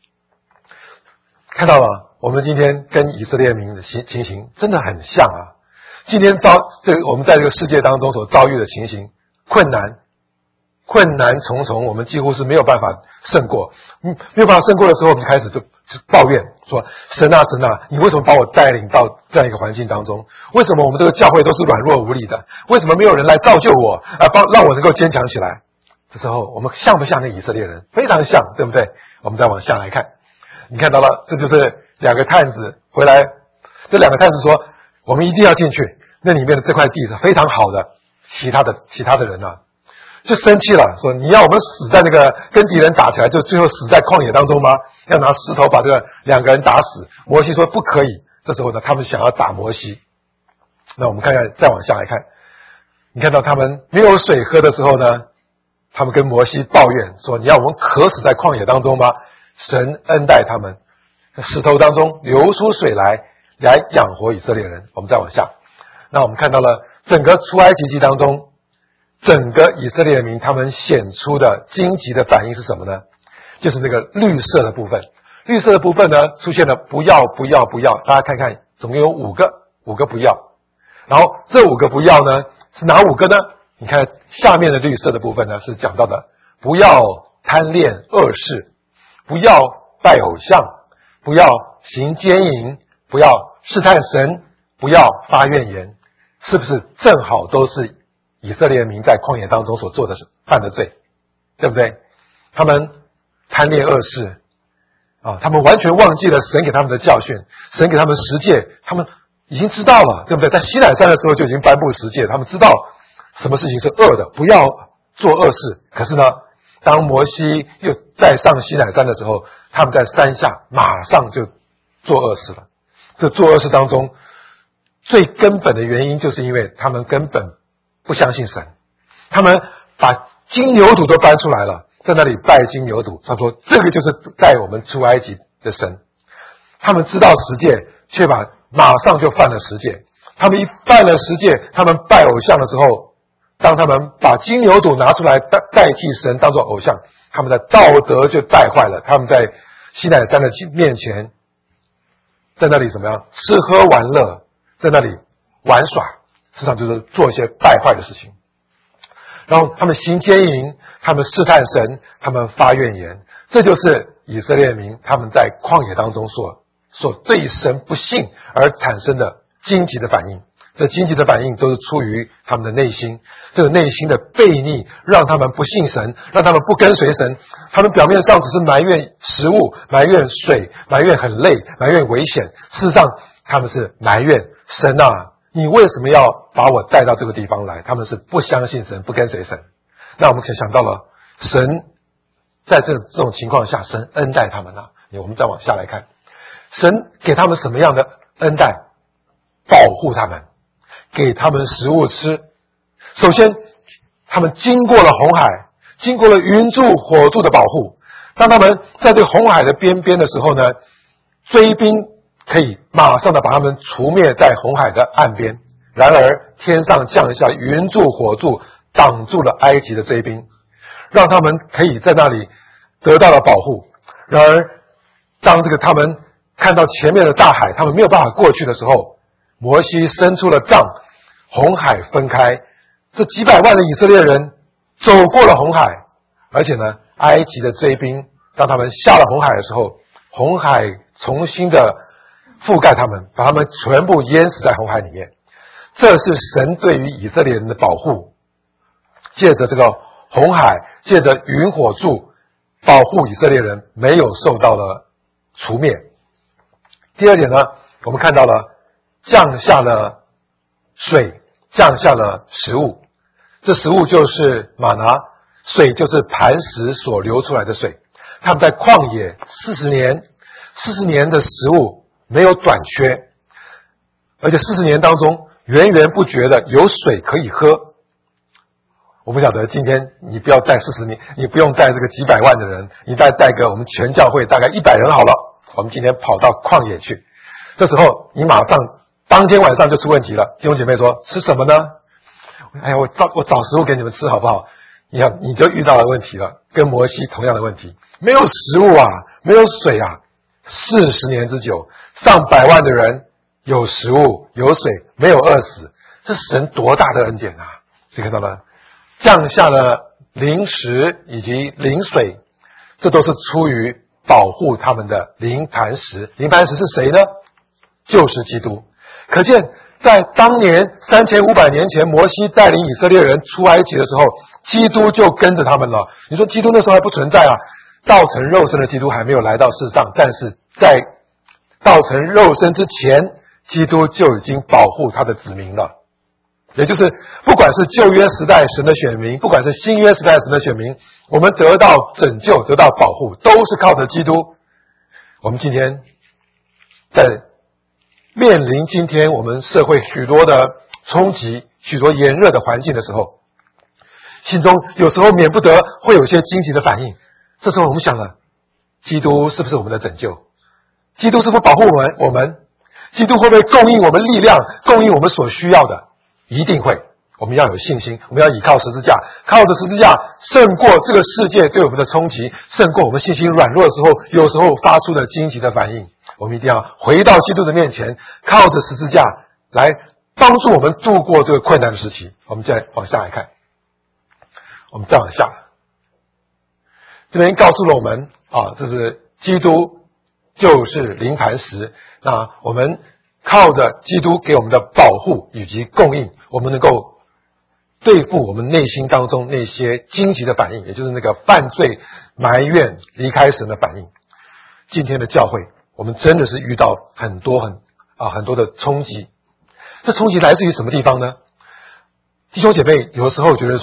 看到了，我们今天跟以色列民的情形真的很像啊。今天我们在这个世界当中所遭遇的情形，困难重重，我们几乎是没有办法胜过。没有办法胜过的时候，我们就开始就抱怨说，神啊神啊，你为什么把我带领到这样一个环境当中？为什么我们这个教会都是软弱无力的？为什么没有人来造就我，让我能够坚强起来？这时候我们像不像那以色列人？非常像，对不对？我们再往下来看，你看到了，这就是两个探子回来，这两个探子说，我们一定要进去，那里面的这块地是非常好的。其他的人啊就生气了，说，你要我们死在那个跟敌人打起来，就最后死在旷野当中吗？要拿石头把这两个人打死。摩西说不可以。这时候呢，他们想要打摩西。那我们看看，再往下来看，你看到他们没有水喝的时候呢，他们跟摩西抱怨说，你要我们渴死在旷野当中吗？神恩待他们，石头当中流出水来养活以色列人。我们再往下，那我们看到了整个出埃及记当中，整个以色列民他们显出的荆棘的反应是什么呢？就是那个绿色的部分。绿色的部分呢，出现了不要不要不要，大家看看，总共有五个不要。然后这5个不要呢，是哪5个呢？你看下面的绿色的部分呢，是讲到的不要贪恋恶事，不要拜偶像，不要行奸淫，不要试探神，不要发怨言。是不是正好都是以色列民在旷野当中所做的犯的罪，对不对？他们贪恋恶事他们完全忘记了神给他们的教训，神给他们十诫，他们已经知道了，对不对？在西乃山的时候就已经颁布十诫，他们知道什么事情是恶的，不要做恶事。可是呢，当摩西又再上西乃山的时候，他们在山下马上就做恶事了。这做恶事当中最根本的原因，就是因为他们根本不相信神，他们把金牛犊都搬出来了，在那里拜金牛犊，他说这个就是带我们出埃及的神。他们知道十诫，却马上就犯了十诫。他们一犯了十诫，他们拜偶像的时候，当他们把金牛犊拿出来代替神当作偶像，他们的道德就败坏了。他们在西乃山的面前，在那里怎么样吃喝玩乐，在那里玩耍，实际上就是做一些败坏的事情。然后他们行奸淫，他们试探神，他们发怨言。这就是以色列民他们在旷野当中所对神不信而产生的荆棘的反应。这荆棘的反应都是出于他们的内心，这个内心的悖逆让他们不信神，让他们不跟随神。他们表面上只是埋怨食物，埋怨水，埋怨很累，埋怨危险，事实上他们是埋怨神啊，你为什么要把我带到这个地方来？他们是不相信神，不跟随神。那我们想到了神在这种情况下，神恩待他们啊。我们再往下来看，神给他们什么样的恩待？保护他们，给他们食物吃。首先他们经过了红海，经过了云柱火柱的保护。当他们在这个红海的边边的时候呢，追兵可以马上的把他们除灭在红海的岸边。然而天上降下云柱火柱，挡住了埃及的追兵，让他们可以在那里得到了保护。然而当他们看到前面的大海，他们没有办法过去的时候，摩西伸出了杖，红海分开，这几百万的以色列人走过了红海。而且呢，埃及的追兵当他们下了红海的时候，红海重新的覆盖他们，把他们全部淹死在红海里面。这是神对于以色列人的保护，借着这个红海，借着云火柱保护以色列人没有受到了除灭。第二点呢，我们看到了降下了水，降下了食物。这食物就是玛拿，水就是磐石所流出来的水。他们在旷野40年的食物没有短缺，而且40年当中源源不绝的有水可以喝。我不晓得今天你不要带40年，你不用带这个几百万的人，你带个我们全教会大概100人好了。我们今天跑到旷野去，这时候你马上当天晚上就出问题了。弟兄姐妹说吃什么呢？哎呀，我找食物给你们吃好不好？你就遇到了问题了，跟摩西同样的问题，没有食物啊，没有水啊。40年之久，上百万的人有食物有水，没有饿死，这是神多大的恩典啊！所以看到了降下了灵食以及灵水，这都是出于保护他们的灵磐石。灵磐石是谁呢？就是基督。可见在当年3500年前，摩西带领以色列人出埃及的时候，基督就跟着他们了。你说基督那时候还不存在啊，道成肉身的基督还没有来到世上，但是在道成肉身之前，基督就已经保护他的子民了。也就是不管是旧约时代神的选民，不管是新约时代神的选民，我们得到拯救，得到保护，都是靠着基督。我们今天在面临今天我们社会许多的冲击，许多炎热的环境的时候，心中有时候免不得会有一些惊奇的反应。这时候我们想了，基督是不是我们的拯救？基督是不是保护我们？基督会不会供应我们力量，供应我们所需要的？一定会。我们要有信心，我们要倚靠十字架，靠着十字架胜过这个世界对我们的冲击，胜过我们信心软弱的时候有时候发出的惊奇的反应。我们一定要回到基督的面前，靠着十字架来帮助我们度过这个困难的时期。我们再往下来看，我们再往下，这边告诉了我们这是基督就是灵磐石。那我们靠着基督给我们的保护以及供应，我们能够对付我们内心当中那些荆棘的反应，也就是那个犯罪、埋怨、离开神的反应。今天的教会，我们真的是遇到很多的冲击。这冲击来自于什么地方呢？弟兄姐妹有时候觉得说，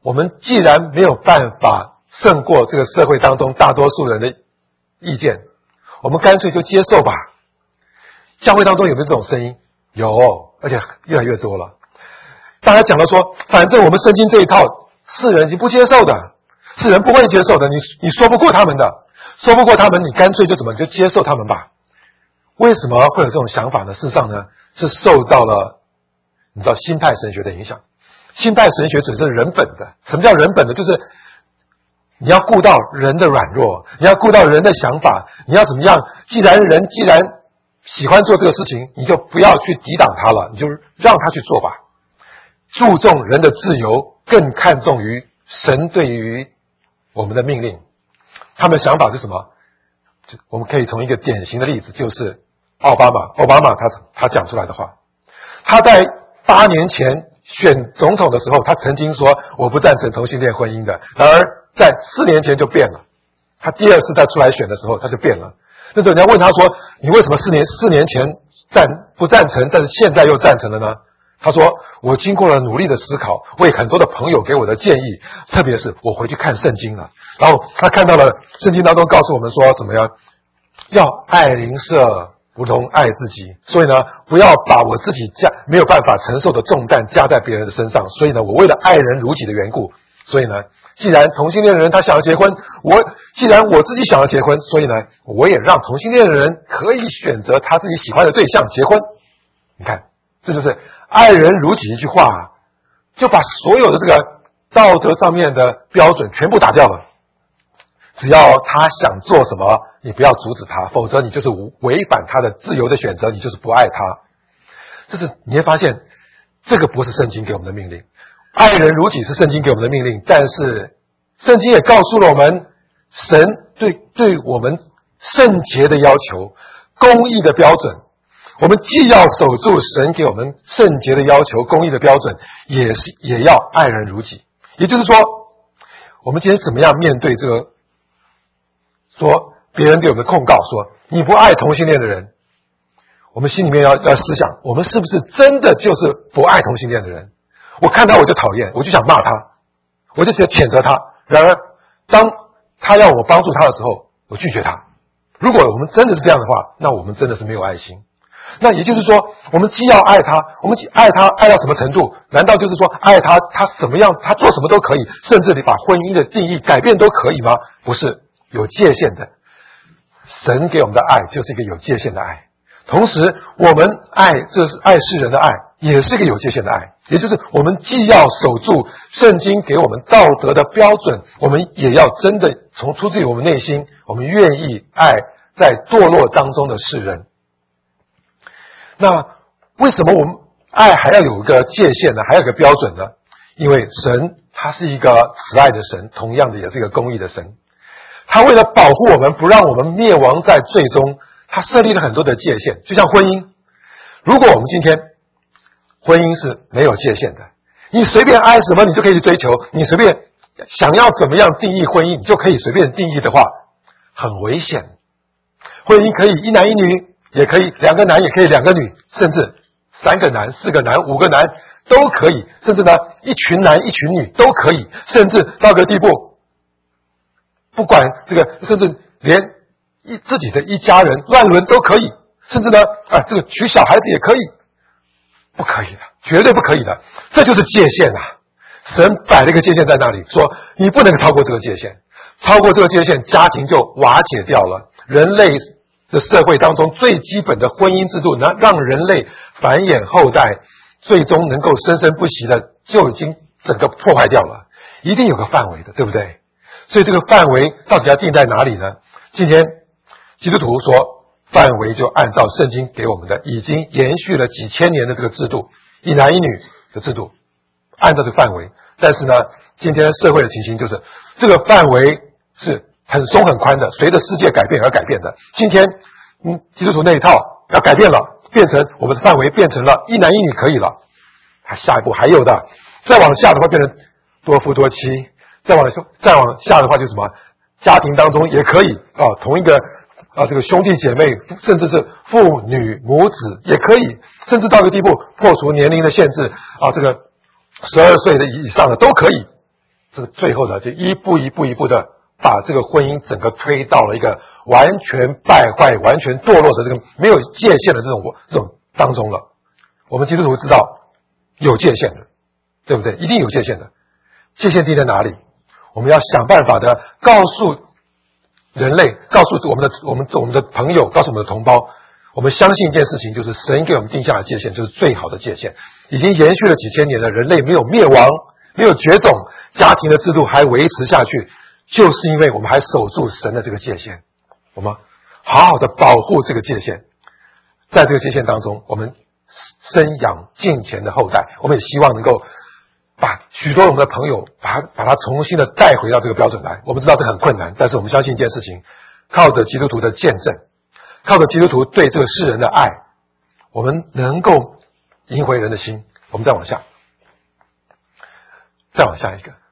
我们既然没有办法胜过这个社会当中大多数人的意见，我们干脆就接受吧。教会当中有没有这种声音？有，而且越来越多了。大家讲到说，反正我们圣经这一套世人已经不接受的，世人不会接受的，你说不过他们的，说不过他们，你干脆就怎么，你就接受他们吧。为什么会有这种想法呢？事实上呢，是受到了你知道新派神学的影响。新派神学只是人本的。什么叫人本的？就是你要顾到人的软弱，你要顾到人的想法，你要怎么样？既然喜欢做这个事情，你就不要去抵挡他了，你就让他去做吧。注重人的自由，更看重于神对于我们的命令。他们的想法是什么？我们可以从一个典型的例子，就是奥巴马他讲出来的话。他在8年前选总统的时候，他曾经说我不赞成同性恋婚姻的，然而在4年前就变了。他第2次再出来选的时候，他就变了。那时候人家问他说，你为什么4年前不赞成，但是现在又赞成了呢？他说，我经过了努力的思考，为很多的朋友给我的建议，特别是我回去看圣经了，然后他看到了圣经当中告诉我们说怎么样，要爱邻舍如同爱自己，所以呢，不要把我自己没有办法承受的重担加在别人的身上。所以呢，我为了爱人如己的缘故，所以呢，既然同性恋的人他想要结婚，既然我自己想要结婚，所以呢，我也让同性恋的人可以选择他自己喜欢的对象结婚。你看，这就是爱人如己一句话，就把所有的这个道德上面的标准全部打掉了。只要他想做什么，你不要阻止他，否则你就是违反他的自由的选择，你就是不爱他。你会发现，这个不是圣经给我们的命令。爱人如己是圣经给我们的命令，但是圣经也告诉了我们，神对我们圣洁的要求、公义的标准。我们既要守住神给我们圣洁的要求、公义的标准，也要爱人如己。也就是说，我们今天怎么样面对这个说别人对我们的控告，说你不爱同性恋的人，我们心里面要思想，我们是不是真的就是不爱同性恋的人？我看他我就讨厌，我就想骂他，我就想谴责他。然而当他要我帮助他的时候，我拒绝他。如果我们真的是这样的话，那我们真的是没有爱心。那也就是说，我们既要爱他，我们爱他爱到什么程度？难道就是说爱他什么样，他做什么都可以，甚至你把婚姻的定义改变都可以吗？不是，有界限的。神给我们的爱就是一个有界限的爱，同时我们这是爱世人的爱，也是一个有界限的爱。也就是我们既要守住圣经给我们道德的标准，我们也要真的出自于我们内心，我们愿意爱在堕落当中的世人。那为什么我们爱还要有一个界限呢？还有一个标准呢？因为神他是一个慈爱的神，同样的也是一个公义的神。他为了保护我们，不让我们灭亡在罪中，他设立了很多的界限。就像婚姻，如果我们今天婚姻是没有界限的，你随便爱什么你就可以追求，你随便想要怎么样定义婚姻你就可以随便定义的话，很危险。婚姻可以1男1女，也可以2个男，也可以2个女，甚至3个男、4个男、5个男都可以，甚至呢一群男一群女都可以，甚至到个地步，不管这个，甚至连自己的一家人乱伦都可以，甚至呢这个娶小孩子也可以，不可以的，绝对不可以的。这就是界限啊！神摆了一个界限在那里，说你不能超过这个界限，超过这个界限，家庭就瓦解掉了。人类的社会当中最基本的婚姻制度，能让人类繁衍后代，最终能够生生不息的，就已经整个破坏掉了。一定有个范围的，对不对？所以这个范围到底要定在哪里呢？今天基督徒说范围就按照圣经给我们的已经延续了几千年的这个制度，1男1女的制度，按照这个范围。但是呢，今天社会的情形就是这个范围是很松很宽的，随着世界改变而改变的。今天基督徒那一套要改变了，变成我们的范围变成了1男1女可以了，下一步还有的，再往下的话变成多夫多妻，再往下的话就是什么，家庭当中也可以同一个这个兄弟姐妹，甚至是父女母子也可以，甚至到一个地步破除年龄的限制这个12岁的以上的都可以。 这个最后呢，就一步的把这个婚姻整个推到了一个完全败坏、完全堕落的这个没有界限的这种当中了。我们基督徒知道有界限的，对不对？一定有界限的。界限定在哪里？我们要想办法的告诉人类，告诉我们的朋友，告诉我们的同胞，我们相信一件事情，就是神给我们定下的界限就是最好的界限，已经延续了几千年的人类没有灭亡，没有绝种，家庭的制度还维持下去，就是因为我们还守住神的这个界限。我们好好的保护这个界限，在这个界限当中，我们生养敬虔的后代，我们也希望能够把许多我们的朋友把他重新的带回到这个标准来。我们知道这很困难，但是我们相信一件事情，靠着基督徒的见证，靠着基督徒对这个世人的爱，我们能够赢回人的心。我们再往下一个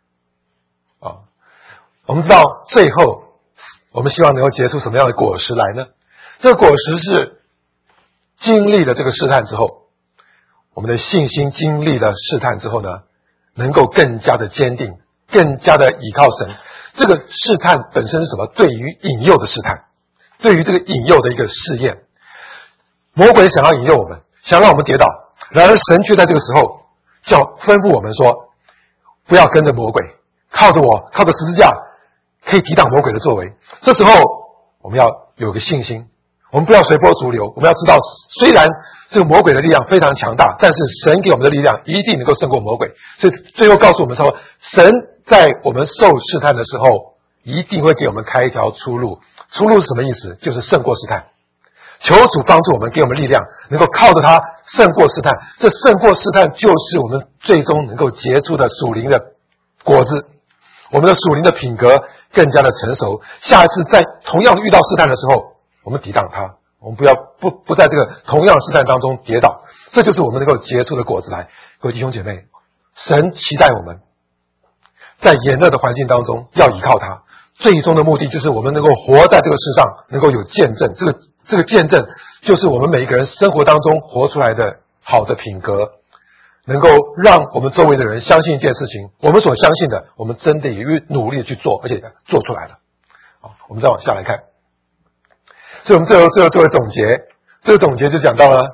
我们知道最后我们希望能够结出什么样的果实来呢？这个果实是经历了这个试探之后，我们的信心经历了试探之后呢，能够更加的坚定，更加的倚靠神。这个试探本身是什么？对于引诱的试探，对于这个引诱的一个试验。魔鬼想要引诱我们，想让我们跌倒，然而神却在这个时候吩咐我们说，不要跟着魔鬼，靠着我，靠着十字架可以抵挡魔鬼的作为。这时候我们要有个信心，我们不要随波逐流，我们要知道虽然这个魔鬼的力量非常强大，但是神给我们的力量一定能够胜过魔鬼。所以最后告诉我们说，神在我们受试探的时候一定会给我们开一条出路。出路是什么意思？就是胜过试探。求主帮助我们，给我们力量，能够靠着他胜过试探。这胜过试探就是我们最终能够结出的属灵的果子，我们的属灵的品格更加的成熟。下一次在同样遇到试探的时候，我们抵挡它，我们不在这个同样的试探当中跌倒。这就是我们能够结出的果子来。各位弟兄姐妹，神期待我们在炎热的环境当中要依靠他，最终的目的就是我们能够活在这个世上，能够有见证。这个见证就是我们每一个人生活当中活出来的好的品格，能够让我们周围的人相信一件事情，我们所相信的，我们真的也努力的去做，而且做出来了。好，我们再往下来看。所以我们最后做个总结，这个总结就讲到了，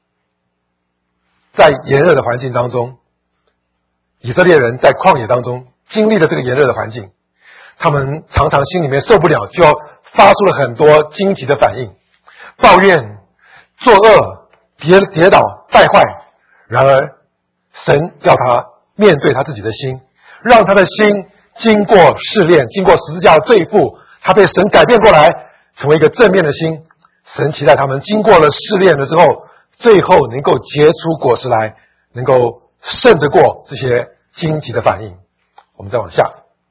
在炎热的环境当中，以色列人在旷野当中经历了这个炎热的环境，他们常常心里面受不了，就要发出了很多荆棘的反应，抱怨、作恶、跌倒、败坏。然而神要他面对他自己的心，让他的心经过试炼，经过十字架的对付，他被神改变过来，成为一个正面的心。神期待他们经过了试炼了之后，最后能够结出果实来，能够胜得过这些荆棘的反应。我们再往下，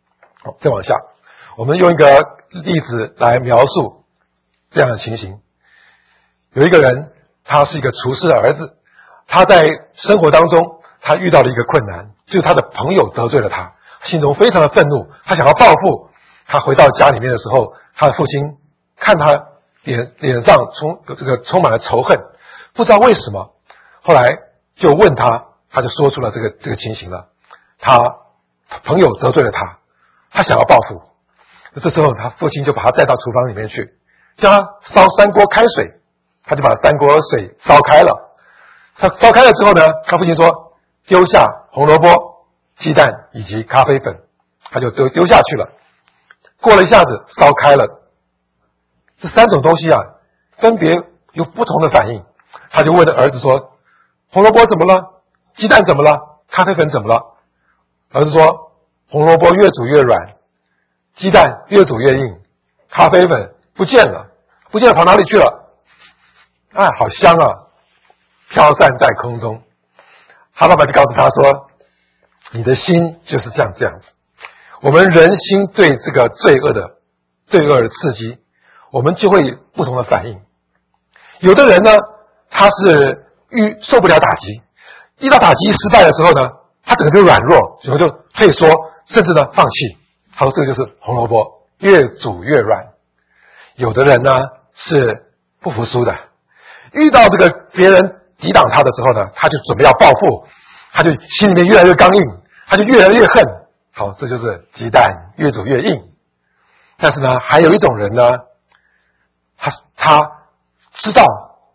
我们用一个例子来描述这样的情形。有一个人，他是一个厨师的儿子，他在生活当中他遇到了一个困难，就是他的朋友得罪了他，心中非常的愤怒，他想要报复。他回到家里面的时候，他的父亲看他脸上充满了仇恨，不知道为什么，后来就问他，他就说出了这个情形了。他朋友得罪了他，他想要报复。这时候他父亲就把他带到厨房里面去，叫他烧3锅开水，他就把3锅水烧开了。烧开了之后呢，他父亲说丢下红萝卜、鸡蛋以及咖啡粉，他就丢下去了。过了一下子烧开了，这3种东西啊分别有不同的反应。他就问儿子说，红萝卜怎么了？鸡蛋怎么了？咖啡粉怎么了？儿子说，红萝卜越煮越软，鸡蛋越煮越硬，咖啡粉不见了跑哪里去了？好香啊，飘散在空中。他爸爸就告诉他说，你的心就是这样子。我们人心对这个罪恶的刺激，我们就会有不同的反应。有的人呢，他是受不了打击，一到打击失败的时候呢，他整个就软弱，然后就退缩，甚至呢放弃。他说这个就是红萝卜越煮越软。有的人呢是不服输的，遇到这个别人抵挡他的时候呢，他就准备要报复，他就心里面越来越刚硬，他就越来越恨， 好，这就是鸡蛋越煮越硬。但是呢，还有一种人呢，他知道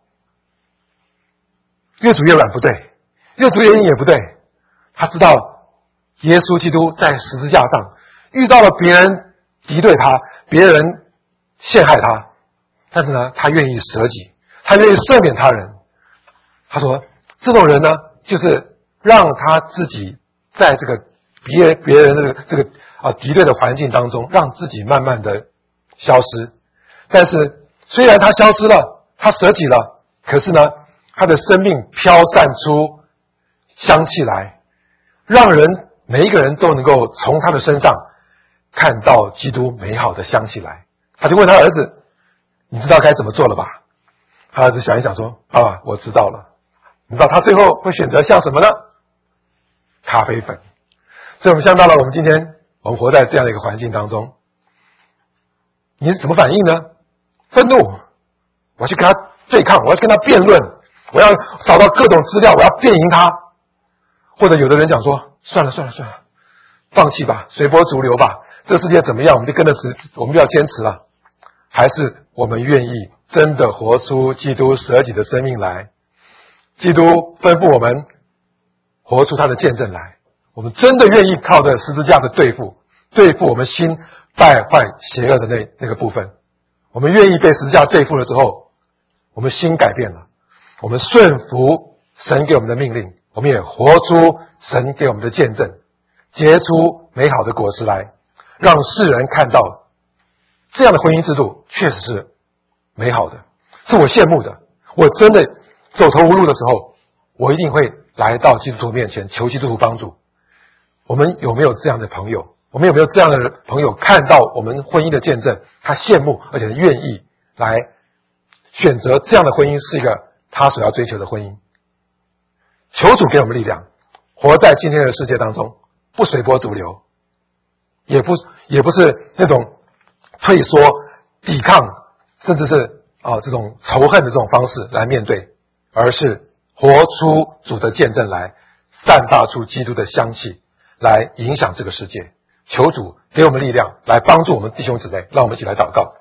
越煮越软不对，越煮越硬也不对。他知道耶稣基督在十字架上遇到了别人敌对他，别人陷害他，但是呢，他愿意舍己，他愿意赦免他人。他说，这种人呢，就是让他自己在这个别人的这个敌对的环境当中，让自己慢慢的消失。但是虽然他消失了，他舍己了，可是呢，他的生命飘散出香气来，让每一个人都能够从他的身上看到基督美好的香气来。他就问他儿子，你知道该怎么做了吧？他儿子想一想说，爸爸，我知道了。你知道他最后会选择像什么呢？咖啡粉。所以我们想到了我们今天我们活在这样的一个环境当中，你是怎么反应呢？愤怒，我去跟他对抗，我要去跟他辩论，我要找到各种资料，我要辩赢他。或者有的人讲说，算了，放弃吧，随波逐流吧，这个世界怎么样我们就跟着我们就要坚持了。还是我们愿意真的活出基督舍己的生命来？基督吩咐我们活出他的见证来，我们真的愿意靠着十字架的对付我们心败坏邪恶的那个部分。我们愿意被十字架对付了之后，我们心改变了，我们顺服神给我们的命令，我们也活出神给我们的见证，结出美好的果实来，让世人看到这样的婚姻制度确实是美好的，是我羡慕的。我真的走投无路的时候，我一定会来到基督徒面前求基督徒帮助。我们有没有这样的朋友？我们有没有这样的朋友看到我们婚姻的见证，他羡慕而且愿意来选择这样的婚姻是一个他所要追求的婚姻？求主给我们力量，活在今天的世界当中，不随波逐流，也不是那种退缩、抵抗，甚至是这种仇恨的这种方式来面对，而是活出主的见证来，散发出基督的香气，来影响这个世界。求主给我们力量，来帮助我们弟兄姊妹。让我们一起来祷告。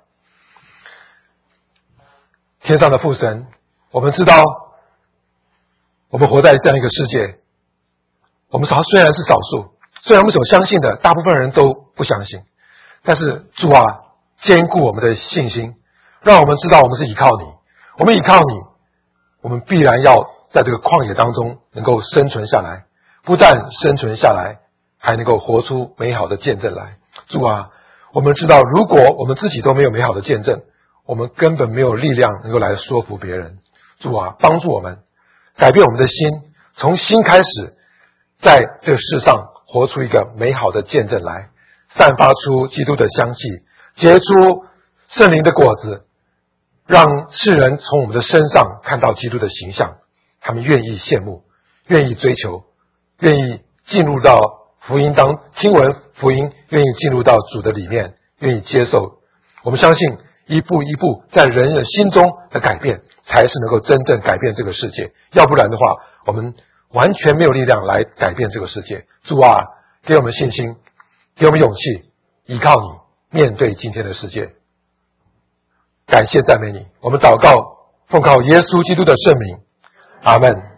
天上的父神，我们知道我们活在这样一个世界，我们虽然是少数，虽然我们所相信的大部分人都不相信，但是主啊，坚固我们的信心，让我们知道我们是依靠你，我们依靠你，我们必然要在这个旷野当中能够生存下来，不但生存下来，还能够活出美好的见证来。主啊，我们知道如果我们自己都没有美好的见证，我们根本没有力量能够来说服别人。主啊，帮助我们改变我们的心，从心开始，在这个世上活出一个美好的见证来，散发出基督的香气，结出圣灵的果子，让世人从我们的身上看到基督的形象，他们愿意羡慕，愿意追求，愿意进入到福音听闻福音，愿意进入到主的里面，愿意接受。我们相信一步一步在人的心中的改变，才是能够真正改变这个世界。要不然的话，我们完全没有力量来改变这个世界。主啊，给我们信心，给我们勇气，依靠你面对今天的世界。感谢赞美你，我们祷告奉靠耶稣基督的圣名，阿们。